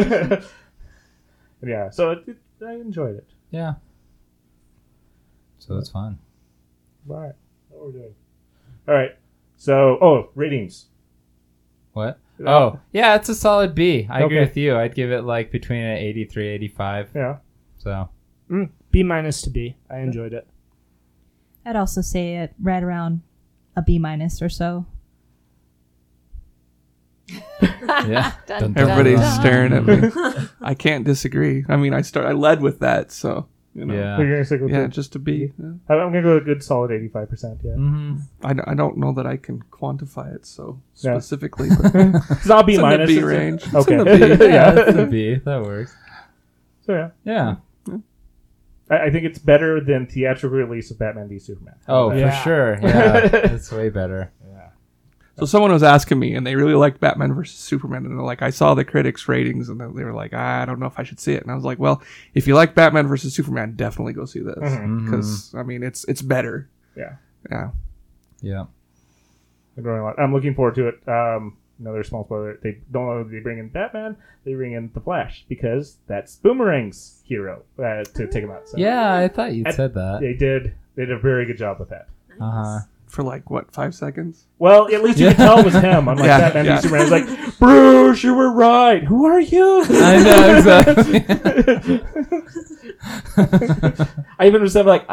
S1: Yeah, so it, it, I enjoyed it.
S5: Yeah. So it's fun.
S1: All right, what we're doing. All right, so oh, ratings.
S5: What? Oh, yeah, it's a solid B. I agree
S1: Okay.
S5: with you. I'd give it like between an eighty-three, eighty-five.
S1: Yeah.
S5: So
S4: Mm, B minus to B. I enjoyed it.
S3: I'd also say it right around a B minus or so.
S5: yeah.
S6: Dun, dun,
S2: Everybody's
S6: dun.
S2: staring at me. I can't disagree. I mean, I start. I led with that, so you know.
S5: Yeah.
S1: So you're gonna stick with
S2: Yeah,
S1: it?
S2: just to be. Yeah.
S1: I'm I'm gonna go with a good solid eighty-five percent. Yeah.
S5: Mm-hmm.
S2: I, d- I don't know that I can quantify it so
S1: Yeah.
S2: specifically. But
S1: It's not B
S2: It's in the
S1: minus.
S2: B
S1: is it?
S2: range. It's
S1: Okay.
S2: in the B.
S5: Yeah,
S1: yeah.
S5: that's a B. That works.
S1: So yeah,
S5: Yeah.
S1: I, I think it's better than theatrical release of Batman v Superman.
S5: Oh,
S1: Yeah.
S5: for sure. Yeah. It's way better.
S1: Yeah.
S2: So someone was asking me, and they really liked Batman versus Superman, and they're like, I saw the critics' ratings, and they were like, I don't know if I should see it. And I was like, well, if you like Batman versus Superman, definitely go see this
S1: Mhm.
S2: because I mean, it's it's better.
S1: Yeah.
S2: Yeah.
S5: Yeah.
S1: I'm growing a lot. I'm looking forward to it. Um, another small spoiler: they don't only bring in Batman, they bring in the Flash because that's Boomerang's hero uh, to take him out. So
S5: Yeah, I thought you
S1: I-
S5: said that.
S1: they did. They did a very good job with that.
S5: Uh huh.
S2: For like what, five seconds?
S1: Well, at least you
S5: Yeah.
S1: can tell it was him. Unlike
S2: Yeah,
S1: Batman
S2: yeah.
S1: v Superman, it's like, Bruce, you were right. Who are you?
S5: I know exactly.
S1: I even was like,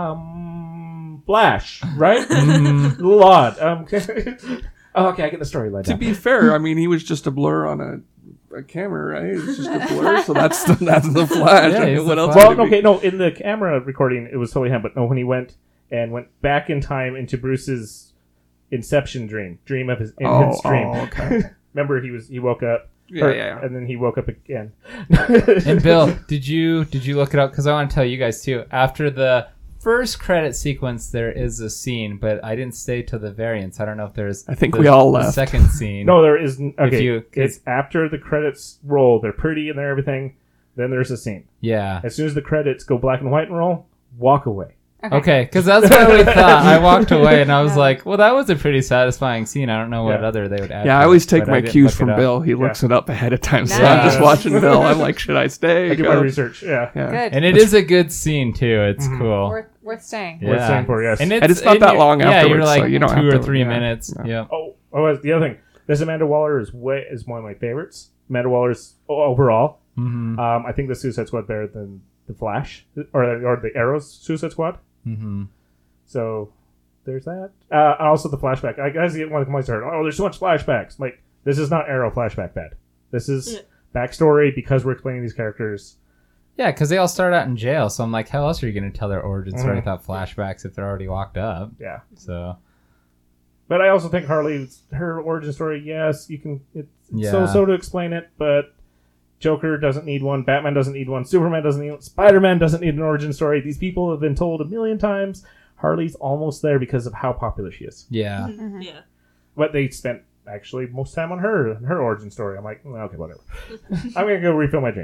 S1: um, Flash, right?
S5: Mm.
S1: A little odd. Um, oh, okay, I get the storyline.
S2: To
S1: now.
S2: be fair, I mean, he was just a blur on a, a camera, right? It's just a blur, so that's the, that's the Flash.
S5: Yeah,
S2: I mean,
S5: he's
S2: what
S5: the
S2: else?
S5: Flash.
S2: would
S1: Well,
S2: it be?
S1: okay, no, in the camera recording, it was totally him. But no, when he went and went back in time into Bruce's Inception dream, dream of his in
S2: Oh,
S1: his dream.
S2: oh, okay.
S1: Remember, he was he woke up,
S2: Yeah,
S1: or-
S2: yeah, yeah.
S1: and then he woke up again.
S5: And Bill, did you did you look it up? Because I want to tell you guys too. After the first credit sequence, there is a scene, but I didn't stay till the variants. I don't know if there's.
S2: I think
S5: the,
S2: we all
S5: the
S2: left.
S5: second scene.
S1: No, there isn't. Okay,
S5: you-
S1: it's after the credits roll. They're pretty and they're everything. Then there's a scene.
S5: Yeah.
S1: As soon as the credits go black and white and roll, walk away.
S5: Okay, because that's what we thought. I walked away and I was
S6: Yeah.
S5: like, "Well, that was a pretty satisfying scene." I don't know what
S1: Yeah.
S5: other they would add.
S2: Yeah,
S5: to
S2: I always
S5: it,
S2: take
S5: but I
S2: my
S5: didn't
S2: cues
S5: look
S2: from
S5: it up.
S2: Bill. He looks it up ahead of time, so I'm
S6: Nice.
S2: just watching Bill. I'm like, should I stay?
S1: I do
S2: Go?
S1: my research. Yeah.
S2: Yeah.
S6: Good.
S5: And it is a good scene too. It's
S1: Mhm.
S5: cool.
S6: Worth, worth staying.
S5: Yeah.
S1: Worth staying for, yes.
S5: And it's,
S2: And it's not
S5: and
S2: that
S5: you're-
S2: long
S5: Yeah, you're
S2: afterwards, so
S5: like
S2: you don't
S5: two
S2: have
S5: or
S2: to-
S5: three
S2: yeah.
S5: minutes.
S2: Yeah.
S5: Yeah.
S1: Oh, oh, the other thing. This Amanda Waller is way is one of my favorites. Amanda Waller's o- overall.
S5: Mm-hmm.
S1: Um, I think the Suicide Squad better than the Flash or or the Arrow's Suicide Squad.
S5: Mm-hmm.
S1: So there's that. Uh, also the flashback. I guys get one of the complaints I heard. Oh, there's so much flashbacks. Like this is not Arrow flashback bad. This is
S7: Yeah.
S1: backstory because we're explaining these characters.
S5: Yeah, because they all start out in jail. So I'm like, how else are you going to tell their origin story
S1: Mhm.
S5: without flashbacks if they're already locked up?
S1: Yeah.
S5: So
S1: But I also think Harley's her origin story. Yes, you can. It's
S5: Yeah.
S1: so so to explain it, but Joker doesn't need one. Batman doesn't need one. Superman doesn't need one. Spider-Man doesn't need an origin story. These people have been told a million times. Harley's almost there because of how popular she is.
S5: yeah,
S6: Mhm.
S7: Yeah.
S1: But they spent actually most time on her and her origin story. I'm like, "Mm, okay, whatever. I'm gonna go refill my drink.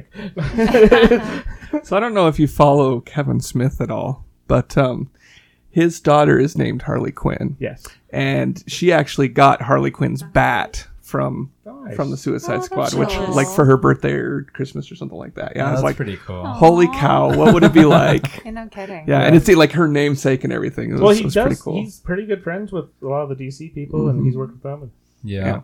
S2: So I don't know if you follow Kevin Smith at all, but um, his daughter is named Harley Quinn,
S1: Yes.
S2: and she actually got Harley Quinn's bat from
S1: Nice.
S2: from the Suicide
S6: Oh,
S2: Squad,
S6: that's
S2: which
S6: nice.
S2: like for her birthday or Christmas or something like that. Yeah,
S5: Oh,
S2: I was
S5: that's
S2: like,
S5: pretty cool.
S2: holy cow, what would it be like?
S6: You're no kidding.
S2: Yeah, and it's like her namesake and everything. It was,
S1: Well,
S2: it
S1: he
S2: was
S1: does.
S2: pretty cool.
S1: He's pretty good friends with a lot of the D C people, and
S2: Mhm.
S1: he's worked with them. And,
S5: Yeah,
S2: Yeah.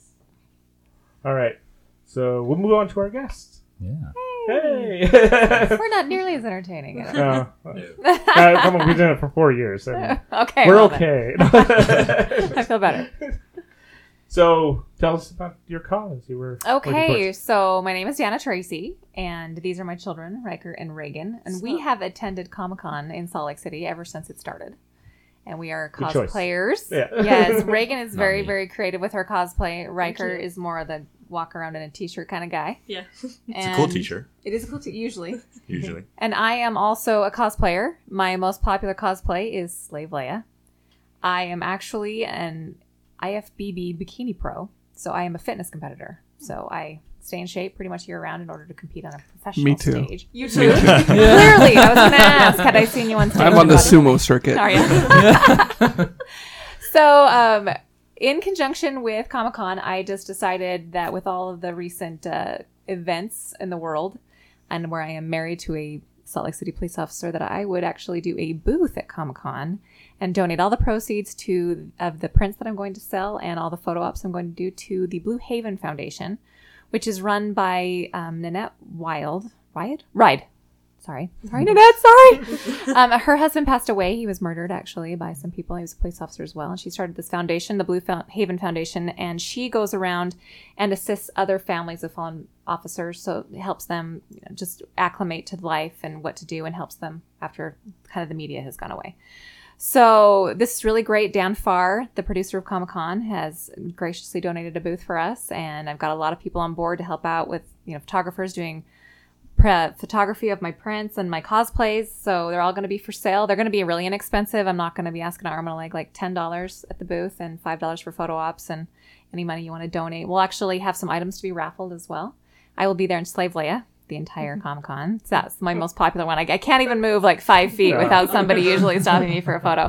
S1: all right, so we'll move on to our guest.
S5: yeah.
S1: Hey.
S6: We're not nearly as entertaining. I don't
S1: Uh, uh, come on, we've done it for four years. and
S6: know. okay.
S1: we're
S6: well then.
S1: okay.
S6: I feel better.
S1: So, tell us about your cause. You were looking
S6: Okay,
S1: for-
S6: so my name is Deanna Tracy, and these are my children, Riker and Reagan. And we have attended Comic Con in Salt Lake City ever since it started. And we are
S1: Good choice.
S6: cosplayers.
S1: Yeah.
S6: Yes, Reagan is
S5: Not
S6: very,
S5: me.
S6: very creative with her cosplay. Riker
S7: you.
S6: is more of the walk around in a t-shirt kind of guy.
S7: Yeah.
S8: It's a cool t-shirt,
S6: It is a cool t usually.
S8: usually.
S6: And I am also a cosplayer. My most popular cosplay is Slave Leia. I am actually an I F B B bikini pro, so I am a fitness competitor. So I stay in shape pretty much year round in order to compete on a professional
S2: Me too.
S6: stage. You too? Clearly, I was going to ask, had I seen you on stage?
S2: I'm on the
S6: About it?
S2: sumo circuit.
S6: Are you? So, um, in conjunction with Comic-Con, I just decided that with all of the recent uh, events in the world, and where I am married to a Salt Lake City police officer, that I would actually do a booth at Comic-Con and donate all the proceeds to of the prints that I'm going to sell and all the photo ops I'm going to do to the Blue Haven Foundation, which is run by um, Nanette Wild. Ride? Ride. Sorry. Sorry, Nanette. Sorry. um, her husband passed away. He was murdered, actually, by some people. He was a police officer as well. And she started this foundation, the Blue Haven Foundation, and she goes around and assists other families of fallen officers. So it helps them, you know, just acclimate to life and what to do, and helps them after kind of the media has gone away. So this is really great. Dan Farr, the producer of Comic-Con, has graciously donated a booth for us. And I've got a lot of people on board to help out with, you know, photographers doing photography of my prints and my cosplays, so they're all going to be for sale. They're going to be really inexpensive. I'm not going to be asking an arm and a leg, like ten dollars at the booth and five dollars for photo ops and any money you want to donate. We'll actually have some items to be raffled as well. I will be there in Slave Leia the entire Comic-Con. So that's my most popular one. I, I can't even move like five feet without somebody usually stopping me for a photo.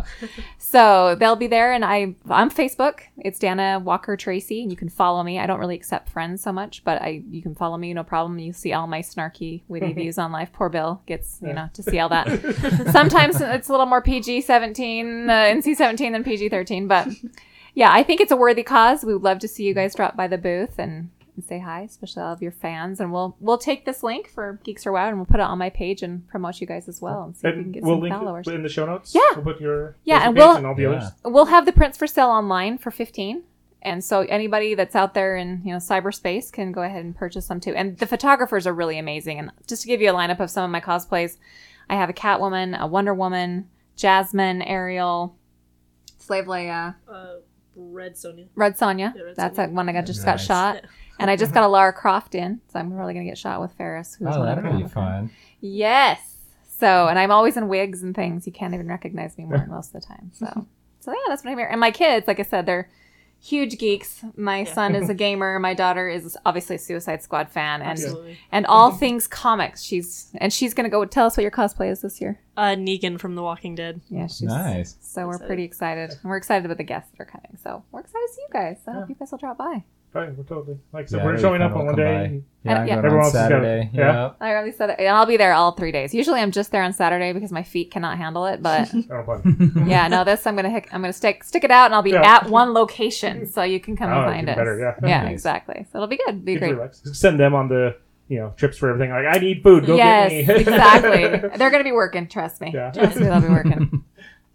S6: So they'll be there, and I, I'm Facebook. It's Dana Walker Tracy, and you can follow me. I don't really accept friends so much, but I you can follow me, no problem. You see all my snarky, witty views on life. Poor Bill gets, you know, to see all that. Sometimes it's a little more P G seventeen, uh, N C seventeen than P G thirteen, but yeah, I think it's a worthy cause. We would love to see you guys drop by the booth and and say hi, especially all of your fans. And we'll we'll take this link for Geeks Are Wild and we'll put it on my page and promote you guys as well and see if we can get
S1: we'll
S6: some
S1: link
S6: followers.
S1: It in the show notes.
S6: Yeah.
S1: We'll put your
S6: Yeah,
S1: Facebook
S6: and
S1: page
S6: we'll-
S1: and all the
S5: Yeah.
S1: others.
S6: We'll have the prints for sale online for fifteen. And so anybody that's out there in, you know, cyberspace can go ahead and purchase them too. And the photographers are really amazing. And just to give you a lineup of some of my cosplays, I have a Catwoman, a Wonder Woman, Jasmine, Ariel, Slave Leia,
S7: Uh, Red Sonja.
S6: Red Sonja.
S7: Yeah, Red
S6: That's
S7: Sonja.
S6: a one I got just got
S5: Nice.
S6: shot.
S7: Yeah.
S6: And I just got a Lara Croft in, so I'm probably going to get shot with Ferris, who's
S5: Oh,
S6: one of
S5: that'd
S6: the
S5: be fun.
S6: Yes. So, and I'm always in wigs and things. You can't even recognize me more most of the time. So, so yeah, that's what I'm here. And my kids, like I said, they're huge geeks. My
S7: Yeah.
S6: son is a gamer. My daughter is obviously a Suicide Squad fan, and
S7: Absolutely.
S6: and all things comics. She's and she's gonna go tell us what your cosplay is this year.
S7: Uh, Negan from The Walking Dead.
S6: Yeah, she's
S5: Nice.
S6: So we're
S7: Excited.
S6: pretty excited. And we're excited about the guests that are coming. So we're excited to see you guys. So I hope you guys will drop by.
S1: Fine, we're totally. Like I said,
S5: Yeah,
S1: we're
S5: it'll be
S1: showing
S5: fun.
S1: up on
S5: We'll
S1: one
S5: come
S1: day.
S5: by.
S1: and-
S5: Yeah,
S6: And-
S5: I'm
S6: yeah.
S5: going
S1: Everyone
S5: on
S1: else has got-
S5: Saturday.
S1: yeah.
S5: Yep.
S6: I already said it, and I'll be there all three days. Usually, I'm just there on Saturday because my feet cannot handle it. But
S1: Oh, fun.
S6: yeah, no, this I'm gonna hic- I'm gonna stick stick it out, and I'll be
S1: Yeah.
S6: at one location, so you can come
S1: Oh,
S6: and find
S1: even
S6: us.
S1: better, yeah.
S6: yeah,
S5: Nice.
S6: exactly. So it'll be good. Be
S1: Good
S6: great.
S1: for Lex. Send them on the you know trips for everything. Like I need food. Go
S6: yes,
S1: get me.
S6: exactly. They're gonna be working. Trust me.
S1: Yeah.
S6: Trust me, they'll be working.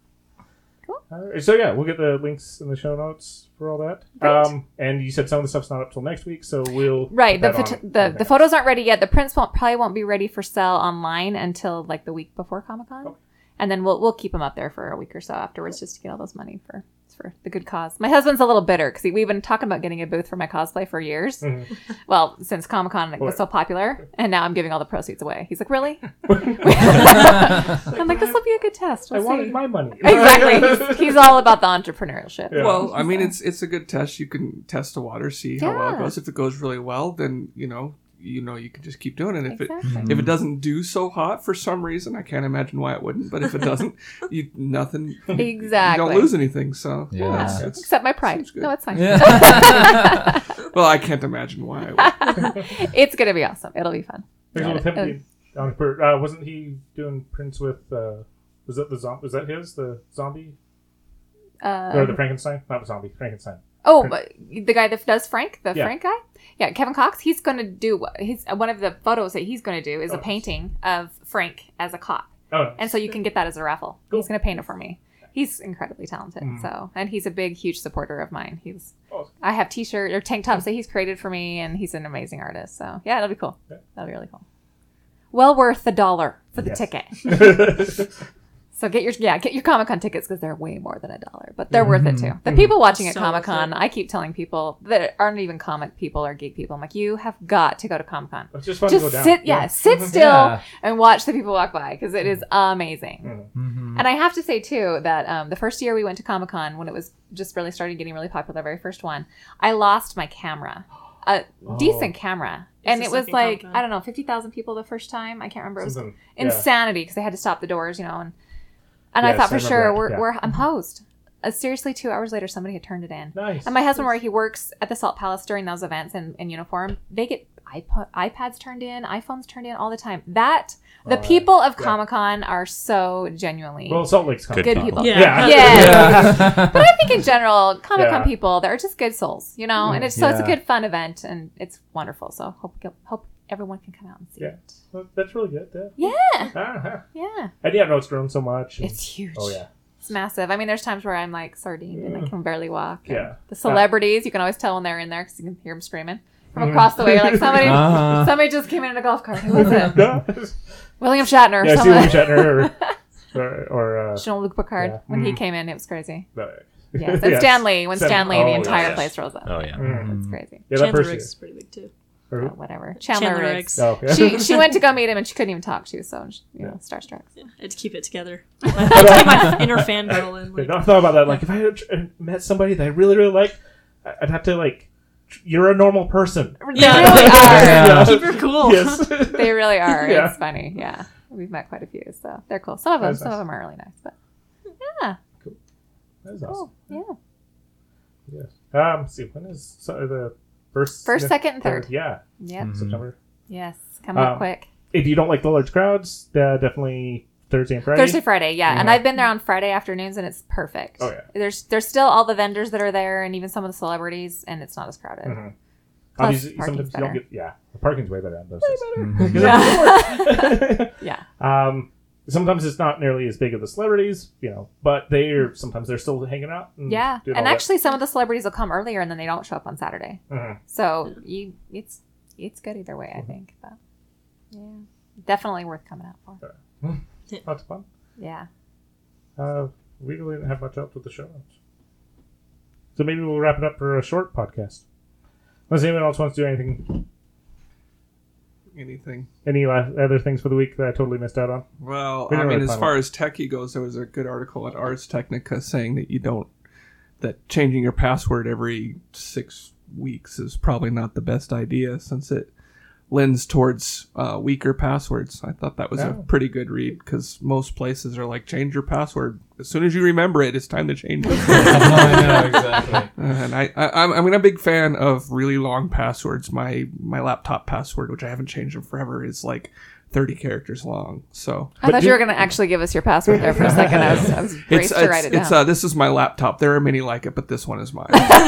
S1: All right, so yeah, we'll get the links in the show notes for all that.
S6: Great.
S1: Um, and you said some of the stuff's not up till next week, so we'll
S6: Right. The
S1: put that
S6: phot-
S1: on
S6: the
S1: in
S6: the photos aren't ready yet. The prints won't probably won't be ready for sale online until like the week before Comic Con,
S1: Okay.
S6: and then we'll we'll keep them up there for a week or so afterwards, just to get all those money for for the good cause. My husband's a little bitter because we've been talking about getting a booth for my cosplay for years.
S1: Mhm.
S6: Well, since Comic Con was
S1: What?
S6: so popular, and now I'm giving all the proceeds away. He's like, "Really?" I'm like, "This will be a good test."
S1: I
S6: We'll
S1: wanted
S6: see.
S1: my money.
S6: Exactly. He's, he's all about the entrepreneurship.
S1: Yeah.
S2: Well, I mean, it's it's a good test. You can test the water, see how well it
S6: Yeah.
S2: goes. If it goes really well, then you know, you know, you can just keep doing it. If
S6: Exactly.
S2: it if it doesn't do so hot for some reason, I can't imagine why it wouldn't. But if it doesn't, you nothing.
S6: Exactly.
S2: You don't lose anything. So
S5: Yeah.
S2: it's-
S6: Yeah.
S2: it's-
S6: Except my pride.
S2: seems good.
S6: No, it's fine.
S5: Yeah.
S2: well, I can't imagine why. I would.
S6: It's gonna be awesome. It'll be fun.
S1: There's
S6: Yeah,
S1: with him
S6: it-
S1: being on per- uh, wasn't he doing prints with? Uh, was that the zom- Was that his the zombie
S6: Uh,
S1: or the Frankenstein? Not the zombie, Frankenstein.
S6: Oh, but the guy that does Frank, the
S1: Yeah.
S6: Frank guy? Yeah, Kevin Cox, he's going to do, he's one of the photos that he's going to do is
S1: Oh.
S6: a painting of Frank as a cop.
S1: Oh,
S6: And so you can get that as a raffle.
S1: Cool.
S6: He's going to paint it for me. He's incredibly talented.
S1: Mhm.
S6: So, and he's a big, huge supporter of mine. He's,
S1: Awesome.
S6: I have t-shirt or tank tops that he's created for me, and he's an amazing artist. So yeah, it'll be cool.
S1: Yeah.
S6: That'll be really cool. Well worth the dollar for the
S1: Yes.
S6: ticket. So get your yeah get your Comic Con tickets because they're way more than a dollar, but they're worth it too. The people watching at
S7: So
S6: Comic Con,
S7: worth
S6: I keep telling people that aren't even comic people or geek people, I'm like, you have got to go to Comic Con.
S1: It's just fun to
S6: Just
S1: go down.
S6: sit, yeah, sit
S1: Mhm.
S6: still
S5: Yeah.
S6: and watch the people walk by because it is amazing.
S1: Mhm.
S5: Mhm.
S6: And I have to say too that um, the first year we went to Comic Con when it was just really started getting really popular, the very first one, I lost my camera, a
S1: Oh.
S6: decent camera,
S7: It's
S6: and
S7: the
S6: it was
S7: second
S6: like
S7: Comic-Con.
S6: I don't know, fifty thousand people the first time. I can't remember. It was
S1: Something- yeah.
S6: insanity because they had to stop the doors, you know, and and I
S1: Yes,
S6: thought for
S1: I remember
S6: sure
S1: that,
S6: we're,
S1: yeah.
S6: we're I'm hosed. uh, seriously, two hours later, somebody had turned it in.
S1: Nice.
S6: And my husband, where he works at the Salt Palace during those events in, in uniform, they get iPod, iPads turned in, iPhones turned in all the time. That the
S1: Oh,
S6: people of
S1: yeah.
S6: Comic Con are so genuinely
S1: Well, Salt Lake's Comic
S6: good
S1: Con.
S6: people.
S7: Yeah.
S1: Yeah.
S6: Yeah. But I think in general, Comic Con
S1: Yeah.
S6: people, they're just good souls, you know. And it's so it's a
S5: Yeah.
S6: good fun event, and it's wonderful. So hope hope everyone can come out and see
S1: Yeah.
S6: it.
S1: Well, that's really good. Yeah.
S6: Yeah,
S1: Uh-huh.
S6: yeah,
S1: And yeah, no, it's grown so much. and-
S6: it's huge.
S1: oh yeah.
S6: It's massive. I mean, there's times where I'm like sardine and I can barely walk. And
S1: Yeah.
S6: The celebrities, you can always tell when they're in there because you can hear them screaming from
S1: Mm.
S6: across the way. You're like, somebody,
S5: Uh-huh.
S6: somebody just came in in a golf cart. Who was it?
S1: yeah,
S6: William Shatner.
S1: see
S6: someone.
S1: William Shatner or, or, or uh,
S6: Jean-Luc Picard.
S1: Yeah.
S6: When he
S1: Mhm.
S6: came in, it was crazy.
S1: no,
S6: Yes, it's Stan Lee. When
S1: Stan-
S6: Stan Lee,
S1: oh,
S6: the
S1: yeah,
S6: entire
S1: yes.
S6: place rolls up.
S8: Oh yeah.
S1: Mm.
S6: It's crazy.
S1: Yeah, that
S7: Chandler
S1: person.
S7: Riggs is pretty big too.
S6: Oh, whatever. Chandler,
S7: Chandler
S6: Riggs.
S7: Riggs.
S1: Oh, yeah.
S6: She she went to go meet him and she couldn't even talk. She was so you know starstruck.
S7: Yeah, I had to keep it together. I had my inner fangirl in.
S1: I
S7: Like,
S1: don't thought about that. Like, if I had tr- met somebody that I really, really like, I'd have to like, tr- you're a normal person.
S6: They really are.
S5: Yeah.
S7: keep her cool.
S1: Yes.
S6: They really are.
S1: Yeah.
S6: It's funny. Yeah, we've met quite a few, so they're cool. Some of them,
S1: That's
S6: some
S1: nice.
S6: of them are really nice, but yeah,
S1: That's awesome.
S6: cool. Yeah.
S1: Yes. Um. See, when is so the first?
S6: First, second, and third.
S1: Yeah.
S6: Yep.
S5: Mhm.
S1: September.
S6: Yes. Coming up
S1: Um,
S6: quick.
S1: If you don't like the large crowds, uh, definitely Thursday and Friday.
S6: Thursday, Friday, yeah. And
S1: Yeah.
S6: I've been there on Friday afternoons, and it's perfect.
S1: Oh, yeah.
S6: There's there's still all the vendors that are there, and even some of the celebrities, and it's not as crowded.
S1: Mhm.
S6: Plus,
S1: Obviously,
S6: parking's
S1: sometimes you don't
S6: better.
S1: get. Yeah, the parking's way better on those.
S5: Mhm.
S6: Yeah. yeah.
S1: Um. Sometimes it's not nearly as big of the celebrities, you know, but they're sometimes they're still hanging out. And
S6: Yeah.
S1: doing
S6: And
S1: all
S6: actually, some of the celebrities will come earlier, and then they don't show up on Saturday.
S1: that. Mhm.
S6: So you, it's it's good either way, I think. But yeah, definitely worth coming out for.
S1: Lots of fun.
S6: Yeah.
S1: Uh, we really didn't have much else with the show notes, so maybe we'll wrap it up for a short podcast. Unless anyone else wants to do anything,
S2: Anything.
S1: any la- other things for the week that I totally missed out on.
S2: Well,
S1: We
S2: I
S1: didn't
S2: mean,
S1: really
S2: as
S1: plan
S2: far
S1: on-
S2: as techie goes, there was a good article at Ars Technica saying that you don't, that changing your password every six weeks is probably not the best idea since it lends towards uh, weaker passwords. I thought that was a
S1: Oh.
S2: pretty good read because most places are like, change your password. As soon as you remember it, it's time to change it.
S5: I know, exactly.
S2: And I, I, I'm, I mean, I'm a big fan of really long passwords. My my laptop password, which I haven't changed in forever, is like thirty characters long. So
S6: I
S1: But
S6: thought
S1: do-
S6: you were going to actually give us your password there for a second. I was, I was
S2: it's
S6: braced to write
S2: it's,
S6: it down.
S2: it's uh, this is my laptop. There are many like it, but this one is mine.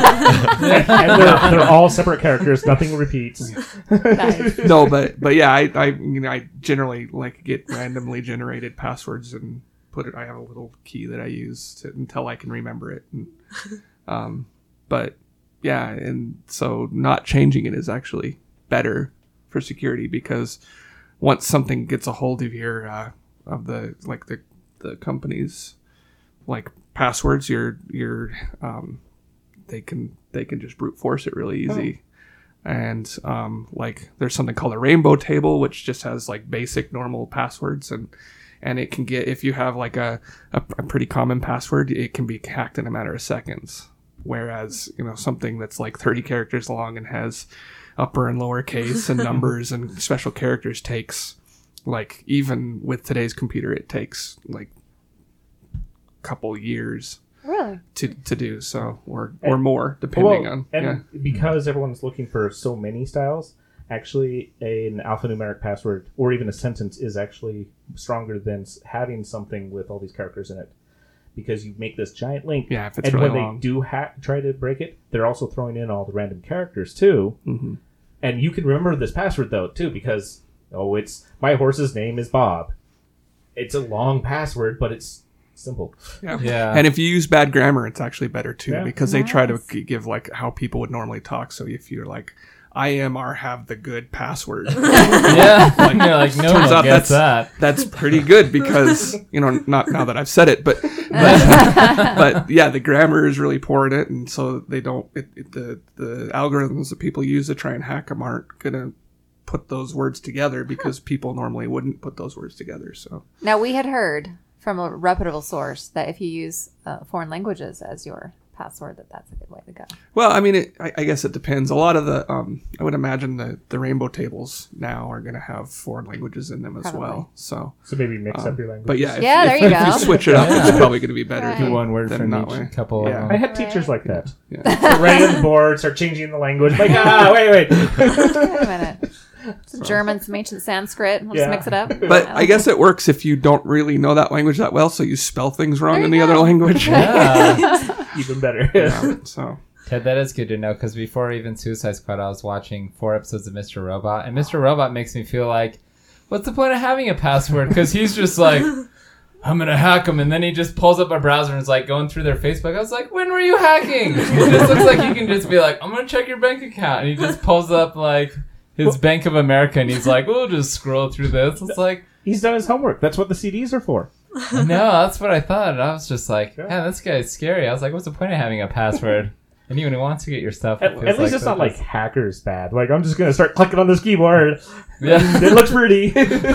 S1: and they're, they're all separate characters. Nothing repeats.
S6: Nice.
S2: No, but but yeah, I, I you know I generally like get randomly generated passwords and put it. I have a little key that I use to, until I can remember it. And, um, but yeah, and so not changing it is actually better for security because once something gets a hold of your uh, of the like the the company's like passwords, your your um, they can they can just brute force it really easy. And um, like there's something called a rainbow table, which just has like basic normal passwords, and and it can get if you have like a, a, a pretty common password, it can be hacked in a matter of seconds. Whereas you know something that's like thirty characters long and has upper and lower case and numbers and special characters takes like even with today's computer it takes like a couple years
S6: Really?
S2: to to do so or or more depending
S1: Well,
S2: on
S1: and
S2: yeah.
S1: because everyone's looking for so many styles, actually an alphanumeric password or even a sentence is actually stronger than s- having something with all these characters in it, because you make this giant link.
S2: Yeah, if it's
S1: and
S2: really
S1: when
S2: long.
S1: they do ha- try to break it, they're also throwing in all the random characters too.
S2: Mhm.
S1: And you can remember this password though too, because oh, it's my horse's name is Bob. It's a long password, but it's simple.
S2: Yeah.
S5: Yeah.
S2: And if you use bad grammar, it's actually better too
S1: Yeah.
S2: because they try to
S6: Nice.
S2: g- give like how people would normally talk. So if you're like, I am or have the good password,
S5: yeah. Like, you're like, no
S2: turns
S5: one
S2: out
S5: gets
S2: that's-
S5: that.
S2: that's pretty good because, you know, not now that I've said it, but, but, but yeah, the grammar is really poor in it. And so they don't, it, it, the, the algorithms that people use to try and hack them aren't going to put those words together because people normally wouldn't put those words together. So
S6: Now, we had heard from a reputable source that if you use uh, foreign languages as your password that that's a good way to go.
S2: Well, I mean, it, I, I guess it depends. A lot of the, um, I would imagine the, the rainbow tables now are going to have foreign languages in them as
S6: Probably.
S2: well. So,
S1: So maybe mix
S2: um,
S1: up your language.
S2: but yeah, if,
S6: Yeah,
S2: if,
S6: there you
S2: if
S6: go.
S2: you switch it up,
S5: Yeah.
S2: it's probably going to be better.
S6: Right.
S2: than-
S5: Do one word
S2: than
S5: from
S2: that
S5: each
S2: way.
S5: couple
S2: Yeah.
S5: of
S1: I
S5: them.
S1: had teachers like that.
S2: Yeah.
S1: So write on the board, start changing the language. Like, ah, wait, wait.
S6: Wait a minute. Some German, some ancient Sanskrit. We'll
S1: Yeah.
S6: just mix it up.
S2: But I guess it works if you don't really know that language that well, so you spell things wrong
S6: There
S2: in
S6: you
S2: the
S6: go.
S2: other language.
S5: Yeah.
S1: Even better.
S2: Yeah, so
S5: Ted, that is good to know because before even Suicide Squad, I was watching four episodes of Mister Robot, and Mister Robot makes me feel like, what's the point of having a password? Because he's just like, I'm gonna hack them, and then he just pulls up a browser and is like going through their Facebook. I was like, when were you hacking? It just looks like he can just be like, I'm gonna check your bank account, and he just pulls up like his Bank of America, and he's like, we'll just scroll through this. It's like,
S1: He's done his homework. That's what the C Ds are for.
S5: no, that's what I thought. And I was just like,
S1: Yeah.
S5: man, this guy's scary. I was like, what's the point of having a password? Anyone who wants to get your stuff, it
S1: At,
S5: feels
S1: at least
S5: like
S1: it's not
S5: that.
S1: like hackers bad. Like, I'm just going to start clicking on this keyboard.
S5: Yeah.
S1: It looks pretty.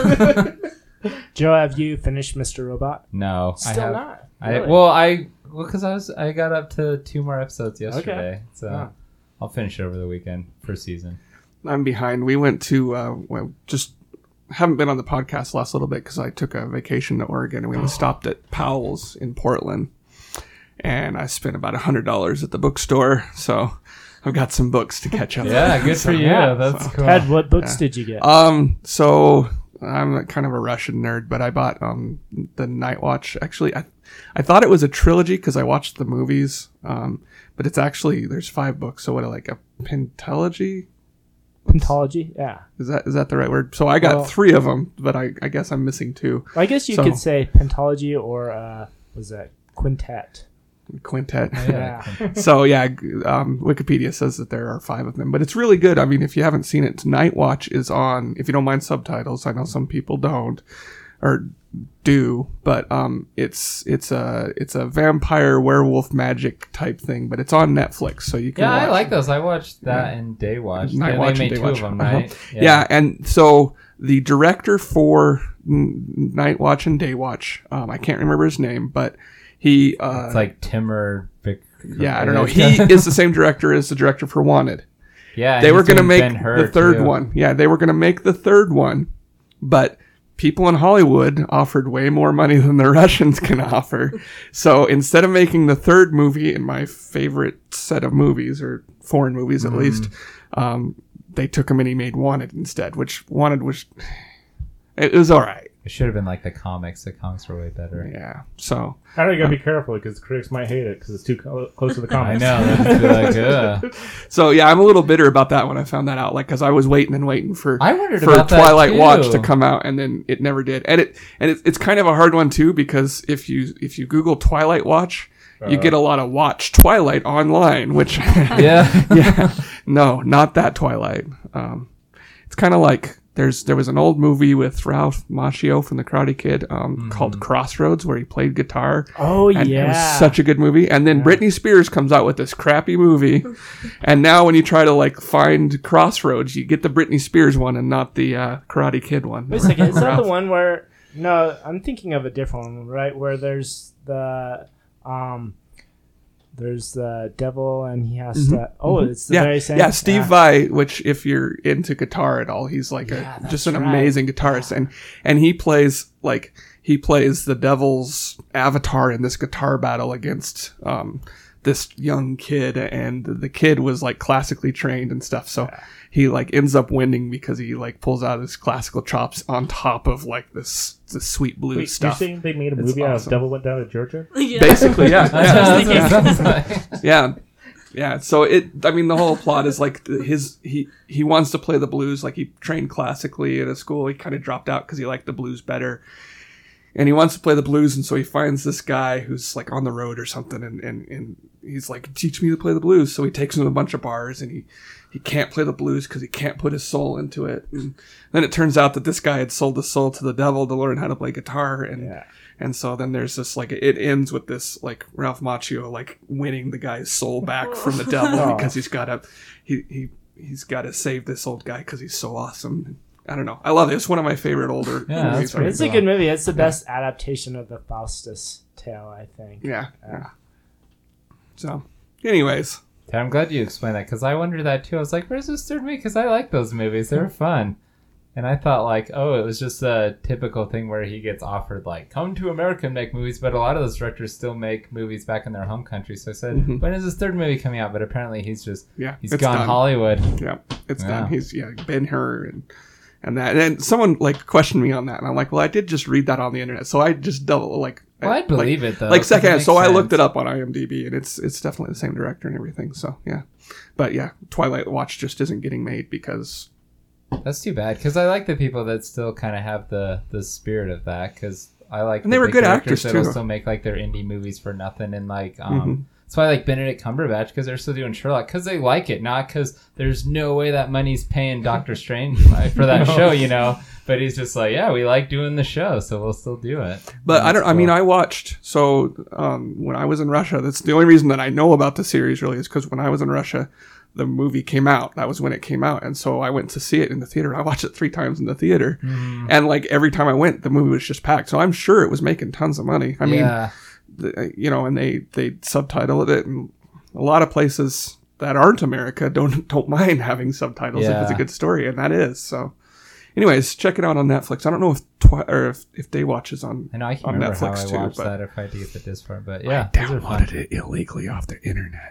S4: Joe, have you finished Mister Robot?
S5: No, I
S4: Still
S5: have.
S4: not.
S5: I
S4: Really?
S5: well, I well because I was I got up to two more episodes yesterday, so
S4: Ah.
S5: I'll finish it over the weekend for season.
S2: I'm behind. We went to, uh, well, just haven't been on the podcast the last little bit because I took a vacation to Oregon and we stopped at Powell's in Portland. And I spent about one hundred dollars at the bookstore. So I've got some books to catch up
S5: Yeah,
S2: on.
S5: good
S2: So,
S5: for you.
S4: yeah,
S5: That's
S2: so-
S5: cool.
S4: Ted, what books
S2: Yeah.
S4: did you get?
S2: Um, so I'm kind of a Russian nerd, but I bought um the Night Watch. Actually, I I thought it was a trilogy because I watched the movies. Um, but it's actually there's five books. So what, like a pentalogy?
S4: Pentology? Yeah.
S2: Is that is that the right word? So I got
S4: Well-
S2: three of them, but I, I guess I'm missing two.
S4: I guess you
S2: So-
S4: could say pentology or, uh, was that quintet?
S2: Quintet.
S5: Yeah.
S2: So yeah, g- um, Wikipedia says that there are five of them, but it's really good. I mean, if you haven't seen it, Night Watch is on. If you don't mind subtitles, I know some people don't or do, but um, it's it's a it's a vampire werewolf magic type thing, but it's on Netflix, so you can.
S5: Yeah, I
S2: watch
S5: like
S2: it.
S5: those. I watched that in Day Watch.
S2: Night
S5: They-
S2: Watch
S5: they
S2: and
S5: made
S2: Day
S5: two
S2: Watch.
S5: of them,
S2: Uh-huh.
S5: right?
S2: Yeah. and so the director for N- Night Watch and Day Watch, um, I can't remember his name, but he uh,
S5: It's like Timur. Vic-
S2: yeah, I don't know. He is the same director as the director for Wanted.
S5: yeah,
S2: They were
S5: going to
S2: make the third one. Yeah, they were going to make the third one, but people in Hollywood offered way more money than the Russians can offer. So instead of making the third movie in my favorite set of movies, or foreign movies at least, um, they took him and he made Wanted instead, which Wanted was, it was all right.
S5: It should have been like the comics. The comics were way better.
S2: Yeah. So
S1: I know you gotta be careful because critics might hate it because it's too co- close to the
S5: I
S1: comics.
S5: know. They'd just be like, ugh.
S2: so yeah, I'm a little bitter about that when I found that out. Like, because I was waiting and waiting for
S5: I wondered
S2: for
S5: about that,
S2: Twilight
S5: too.
S2: Watch to come out, and then it never did. And it and it, it's kind of a hard one too, because if you if you Google Twilight Watch, you
S1: Uh.
S2: get a lot of Watch Twilight online, which
S5: Yeah.
S2: yeah, no, not that Twilight. Um, it's kind of like there's there was an old movie with Ralph Macchio from The Karate Kid um, called Crossroads, where he played guitar.
S4: Oh,
S2: And
S4: yeah.
S2: it was such a good movie. And then Britney Spears comes out with this crappy movie. And now when you try to like find Crossroads, you get the Britney Spears one and not the uh, Karate Kid one.
S4: Wait a second, is that
S2: Ralph.
S4: the one where? No, I'm thinking of a different one, right? Where there's the, um, there's the devil, and he has to. Oh, it's the
S2: yeah,
S4: very same.
S2: yeah, Steve Vai, which if you're into guitar at all, he's like
S4: Yeah,
S2: a
S4: that's
S2: just an
S4: right.
S2: amazing guitarist, and and he plays like he plays the devil's avatar in this guitar battle against um this young kid, and the kid was like classically trained and stuff, so he like ends up winning because he like pulls out his classical chops on top of like this this sweet blues
S1: Wait, you're
S2: stuff.
S1: saying they made a
S2: It's
S1: movie out of
S2: awesome.
S1: Devil Went Down to Georgia?
S7: Yeah.
S2: Basically, yeah,
S5: That's,
S2: yeah.
S5: that's what it sounds like.
S2: Yeah. Yeah. So it, I mean, the whole plot is like th- his, he, he wants to play the blues. Like he trained classically at a school. He kind of dropped out because he liked the blues better. And he wants to play the blues. And so he finds this guy who's like on the road or something. And, and, and he's like, teach me to play the blues. So he takes him to a bunch of bars, and he, he can't play the blues because he can't put his soul into it. And then it turns out that this guy had sold his soul to the devil to learn how to play guitar. And,
S4: Yeah.
S2: and so then there's this, like, it ends with this, like, Ralph Macchio, like, winning the guy's soul back from the devil
S1: Oh.
S2: because he's got to, he, he, he's got to save this old guy because he's so awesome. I don't know. I love it. It's one of my favorite older
S5: Yeah,
S2: movies.
S5: that's pretty
S4: It's a
S5: cool.
S4: good movie. It's the best adaptation of the Faustus tale, I think.
S2: Yeah, yeah. So, anyways,
S5: I'm glad you explained that because I wondered that too. I was like, "Where's this third movie?" Because I like those movies; they were fun. And I thought like, oh, it was just a typical thing where he gets offered like, come to America and make movies, but a lot of those directors still make movies back in their home country. So I said,
S2: Mm-hmm.
S5: when is this third movie coming out? But apparently he's just
S2: yeah,
S5: he's
S2: it's
S5: gone
S2: done.
S5: Hollywood.
S2: Yeah, it's
S5: Yeah.
S2: done. He's yeah, Ben-Hur and and that. And someone like questioned me on that, and I'm like, well, I did just read that on the internet, so I just double like.
S5: Well, I'd believe
S2: like,
S5: it though.
S2: Like
S5: 'cause it
S2: second,
S5: makes
S2: so I looked
S5: sense.
S2: it up on IMDb, and it's it's definitely the same director and everything. So yeah, but yeah, Twilight Watch just isn't getting made because.
S5: That's too bad because I like the people that still kind of have the the spirit of that because I like
S2: And
S5: the
S2: they were
S5: big
S2: good
S5: directors
S2: actors,
S5: that'll
S2: too.
S5: still make like their indie movies for nothing and like um
S2: Mhm.
S5: that's why I like Benedict Cumberbatch because they're still doing Sherlock because they like it, not because there's no way that money's paying Doctor Strange for that show, you know. But he's just like, yeah, we like doing the show, so we'll still do it.
S2: But
S5: And
S2: I don't.
S5: that's
S2: I mean,
S5: cool.
S2: I watched. So um, when I was in Russia, that's the only reason that I know about the series really is because when I was in Russia, the movie came out. That was when it came out, and so I went to see it in the theater. I watched it three times in the theater,
S5: Mm-hmm.
S2: and like every time I went, the movie was just packed. So I'm sure it was making tons of money. I mean,
S5: yeah.
S2: the, you know, and they they subtitled it, and a lot of places that aren't America don't don't mind having subtitles if it's a
S5: Yeah.
S2: good story, and that is so. Anyways, check it out on Netflix. I don't know if Twi- or if, if Daywatch is on.
S5: I know I can't
S2: on
S5: remember
S2: Netflix
S5: how I
S2: too,
S5: watched
S2: but-
S5: that if I did get this far, but yeah, these are fun.
S2: Downloaded it illegally off the internet.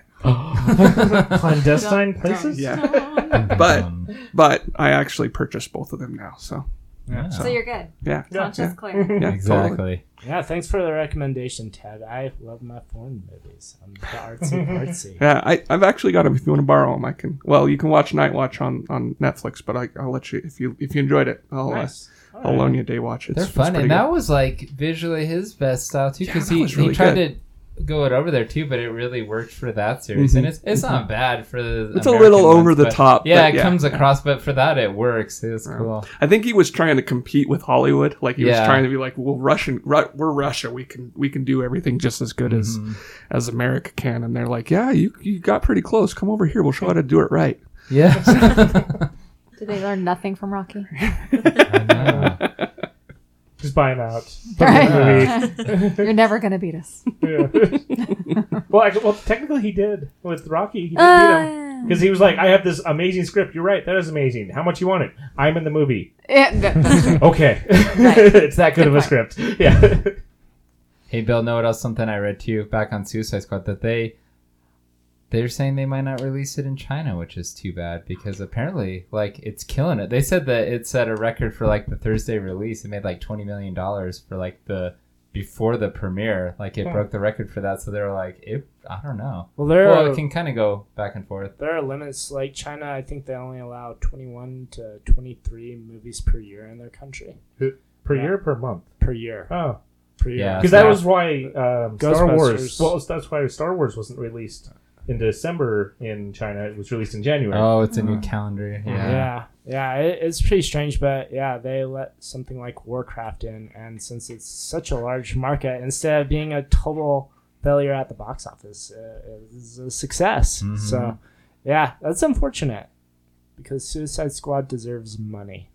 S1: Clandestine places?
S2: Yeah, but
S5: Um,
S2: but I actually purchased both of them now. So
S5: yeah.
S6: So you're good.
S2: yeah,
S6: Conscious
S2: yeah,
S6: clear.
S2: yeah, totally.
S5: Exactly.
S4: Yeah, thanks for the recommendation, Ted. I love my foreign movies. I'm the artsy artsy.
S2: Yeah, I, I've actually got them. If you want to borrow them, I can. Well, you can watch Night Watch on, on Netflix, but I, I'll let you if you if you enjoyed it, I'll
S4: Nice.
S2: uh, I'll loan you Daywatch. It's,
S5: They're
S2: it's
S5: fun,
S2: pretty
S5: and
S2: good.
S5: that was like visually his best style too,
S2: Yeah,
S5: because
S2: that
S5: he,
S2: was really
S5: he tried
S2: good.
S5: to go it over there too, but it really worked for that series,
S2: Mhm.
S5: and it's it's not bad for the.
S2: It's a
S5: American
S2: little over
S5: ones,
S2: the
S5: but-
S2: top,
S5: Yeah,
S2: but
S5: it
S2: yeah,
S5: comes
S2: yeah.
S5: across, but for that it works. It's
S2: Yeah.
S5: cool.
S2: I think he was trying to compete with Hollywood. Like he was
S5: Yeah.
S2: trying to be like, well, Russian, Ru- we're Russia. We can we can do everything just as good as
S5: Mhm.
S2: as America can. And they're like, yeah, you you got pretty close. Come over here. We'll show you how to do it right.
S5: Yeah.
S6: Did they learn nothing from Rocky?
S5: I know.
S1: Just buy him out. Put him in the
S6: Right.
S1: movie.
S6: You're never gonna beat us.
S1: Yeah. well, actually, well, technically he did with Rocky. He did beat
S6: Uh,
S1: him because he was like, "I have this amazing script. You're right. That is amazing. How much you want it? I'm in the movie.
S6: yeah, that- that's true.
S1: Okay,
S6: Right.
S1: it's that good,
S6: Good
S1: of a
S6: point.
S1: script. Yeah.
S5: Hey, Bill, know what else? Something I read too back on Suicide Squad that they they're saying they might not release it in China, which is too bad because apparently, like, it's killing it. They said that it set a record for like the Thursday release. It made like twenty million dollars for like the before the premiere. Like, it
S1: Hmm.
S5: broke the record for that. So they were like, it, I don't know.
S4: Well, there
S5: Well,
S4: are
S5: it can kind of go back and forth.
S4: there are limits. Like China, I think they only allow twenty-one to twenty-three movies per year in their country
S1: Per
S4: Yeah.
S1: year, or per month.
S4: per year.
S1: Oh,
S4: Per year.
S5: Yeah.
S1: because
S5: so-
S1: that was why um, Star Wars.
S4: Ghostbusters.
S1: Well, that's why Star Wars wasn't released in December in China. It was released in January.
S5: Oh, it's a new calendar. Yeah.
S4: Yeah, yeah, it, it's pretty strange, but yeah, they let something like Warcraft in, and since it's such a large market, instead of being a total failure at the box office, uh, it's a success.
S5: Mhm.
S4: So, yeah, that's unfortunate because Suicide Squad deserves money.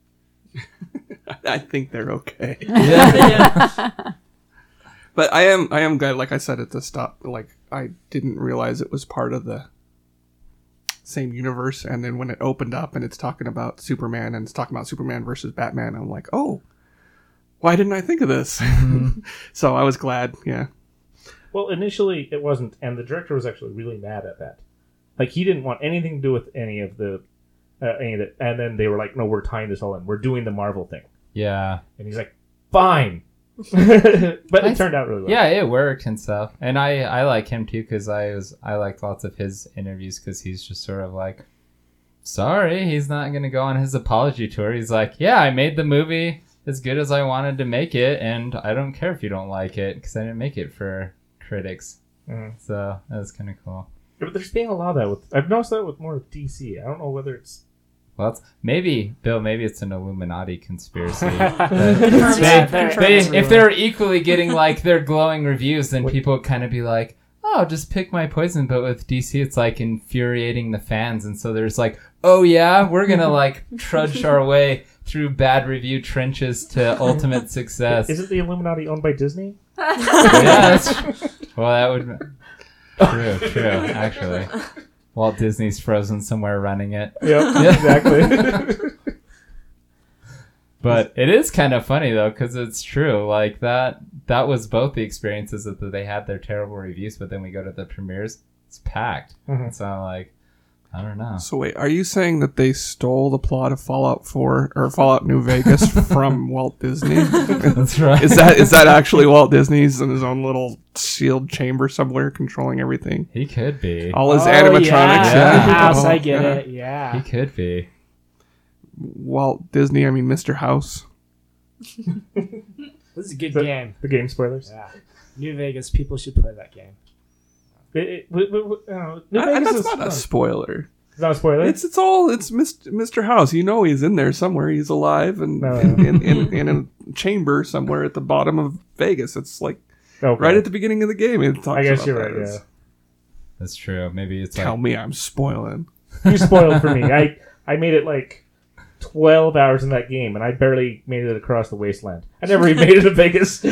S2: I think they're okay.
S5: Yeah.
S2: But I am I am glad, like I said at the stop, like I didn't realize it was part of the same universe. And then when it opened up and it's talking about Superman and it's talking about Superman versus Batman, I'm like, oh, why didn't I think of this? So I was glad, yeah.
S1: Well, initially it wasn't, and the director was actually really mad at that. Like he didn't want anything to do with any of the uh, any of it. And then they were like, "No, we're tying this all in. We're doing the Marvel thing."
S5: Yeah.
S1: And he's like, "Fine," but
S5: I-
S1: it turned out really well.
S5: Yeah, it worked and stuff, and I I like him too because I was I liked lots of his interviews because he's just sort of like, sorry, he's not gonna go on his apology tour. He's like, yeah, I made the movie as good as I wanted to make it, and I don't care if you don't like it because I didn't make it for critics.
S1: Mhm.
S5: So that was kind of cool.
S1: But there's being a lot of that with. I've noticed that with more with D C. I don't know whether it's.
S5: Well, that's, maybe Bill, maybe it's an Illuminati conspiracy.
S4: Confirms
S5: they,
S4: that.
S5: they,
S4: Confirms
S5: if
S4: it.
S5: they're equally getting like their glowing reviews, then people would kind of be like, "Oh, just pick my poison." But with D C, it's like infuriating the fans, and so there's like, "Oh yeah, we're gonna like trudge our way through bad review trenches to ultimate success."
S1: Isn't the Illuminati owned by Disney?
S5: Yeah, that's, well, that would. True, true. Actually, Walt Disney's frozen somewhere running it.
S1: Yep, exactly.
S5: But it is kind of funny though, because it's true. Like that, that was both the experiences that they had their terrible reviews, but then we go to the premieres, it's packed.
S1: Mhm.
S5: So like, I don't know.
S2: So wait, are you saying that they stole the plot of Fallout four or Fallout New Vegas from Walt Disney?
S5: That's right.
S2: Is that is that actually Walt Disney's in his own little sealed chamber somewhere controlling everything?
S5: He could be.
S2: All his
S4: Oh,
S2: animatronics.
S4: Yeah,
S5: Yeah.
S4: the house,
S2: Oh,
S4: I get
S2: yeah.
S4: it. Yeah.
S5: He could be.
S2: Walt Disney, I mean Mister House.
S4: This is a good
S1: The-
S4: game.
S1: The game spoilers.
S4: Yeah. New Vegas, people should play that game.
S1: It, it, w- w- w- uh, New
S2: And
S1: Vegas
S2: that's
S1: is
S2: not a
S1: fun.
S2: spoiler.
S1: It's not a spoiler.
S2: It's it's all it's Mister House. You know he's in there somewhere. He's alive and
S1: No.
S2: in, in, in, in a chamber somewhere at the bottom of Vegas. It's like
S1: okay.
S2: right at the beginning of the game. It talks
S1: I guess
S2: about
S1: you're
S2: that.
S1: right.
S2: It's-
S1: Yeah.
S5: That's true. Maybe it's
S2: Tell
S5: like
S2: me I'm spoiling.
S1: You spoiled for me. I I made it like twelve hours in that game, and I barely made it across the wasteland. I never even made it to Vegas.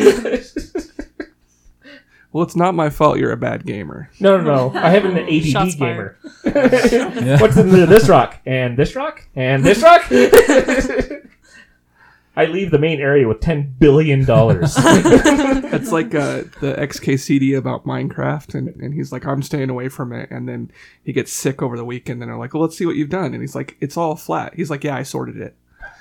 S2: Well, it's not my fault you're a bad gamer.
S1: no, no, no. I have an A D D
S7: Shots
S1: gamer.
S5: Yeah.
S1: What's in the, this rock and this rock and this rock? I leave the main area with ten billion dollars.
S2: It's like uh, the X K C D about Minecraft, and, and he's like, I'm staying away from it. And then he gets sick over the weekend, and they're like, well, let's see what you've done. And he's like, it's all flat. He's like, yeah, I sorted it.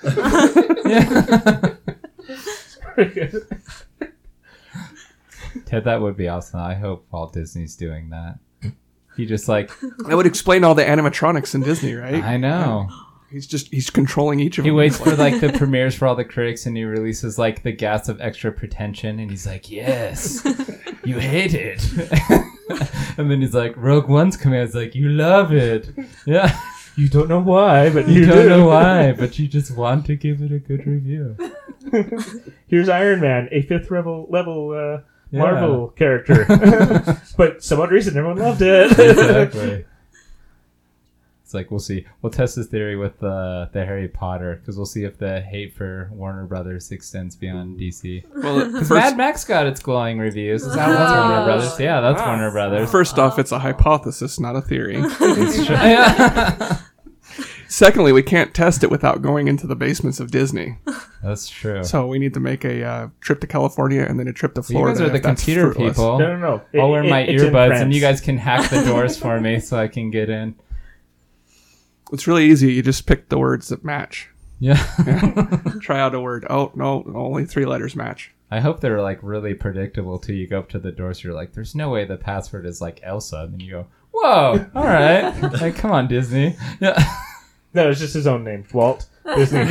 S5: Ted. That would be awesome. I hope Walt Disney's doing that. He just like
S2: That would explain all the animatronics in Disney, right?
S5: I know.
S2: He's just he's controlling each of
S5: He
S2: them.
S5: waits
S2: It's like-
S5: for like the premieres for all the critics, and he releases like the gas of extra pretension, and he's like, "Yes, you hate it," and then he's like, "Rogue One's coming out." It's like, "You love it, yeah."
S1: You don't know why, but you,
S5: You don't
S1: do.
S5: know why, but you just want to give it a good review.
S1: Here's Iron Man, a fifth level level uh,
S5: Yeah.
S1: Marvel character, but some odd reason everyone loved it.
S5: Exactly. It's like we'll see. We'll test this theory with the the Harry Potter because we'll see if the hate for Warner Brothers extends beyond D C.
S2: well,
S5: Because
S2: first,
S5: Mad Max got its glowing reviews. Is that
S6: Oh.
S5: that's Warner Brothers? Yeah, that's
S4: Ah.
S5: Warner Brothers.
S2: first off, it's a hypothesis, not a theory.
S5: Yeah.
S2: Secondly, we can't test it without going into the basements of Disney.
S5: That's true.
S2: So we need to make a uh, trip to California and then a trip to
S5: you
S2: Florida.
S5: guys are the
S2: if that's
S5: computer
S2: fruitless.
S5: people.
S1: No, no, no. It-
S5: I'll wear
S1: it-
S5: my
S1: it's in
S5: earbuds, and you
S1: France.
S5: guys can hack the doors for me so I can get in.
S2: It's really easy. You just pick the words that match.
S5: Yeah.
S2: Try out a word. Oh, no, only three letters match.
S5: I hope they're like really predictable till you go up to the doors. You're like, there's no way the password is like Elsa. And then you go, whoa, all right. Like, come on, Disney. Yeah.
S1: No, it's just his own name, Walt Disney.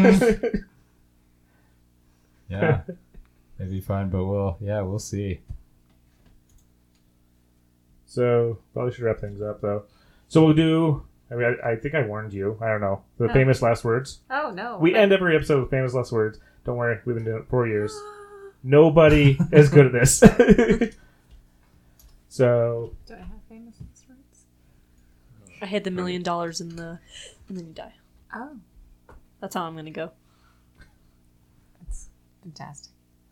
S5: Yeah. It'd be fun, but we'll, yeah, we'll see.
S1: So probably should wrap things up though. So we'll do. I mean, I, I think I warned you. I don't know the
S6: Oh.
S1: famous last words.
S6: Oh no.
S1: We end every episode with famous last words. Don't worry, we've been doing it for years. Nobody is good at this. So
S6: Do I have famous last words?
S7: I had the million dollars in the, and then you die.
S6: Oh,
S7: That's how I'm gonna go.
S6: that's fantastic.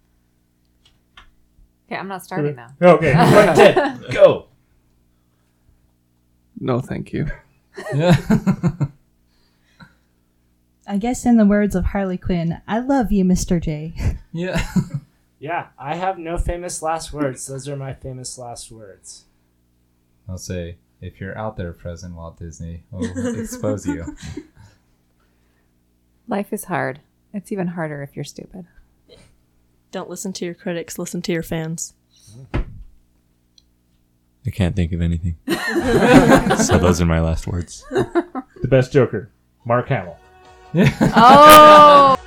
S6: Okay, I'm not starting now.
S1: okay, right, Ted, go.
S2: No, thank you.
S5: Yeah.
S3: I guess in the words of Harley Quinn, I love you, Mister J.
S5: Yeah.
S4: Yeah, I have no famous last words. Those are my famous last words.
S5: I'll say, if you're out there, President Walt Disney, we'll expose you.
S6: Life is hard. It's even harder if you're stupid.
S7: Don't listen to your critics. Listen to your fans.
S8: I can't think of anything. So those are my last words.
S1: The best Joker, Mark Hamill.
S5: Yeah.
S6: Oh.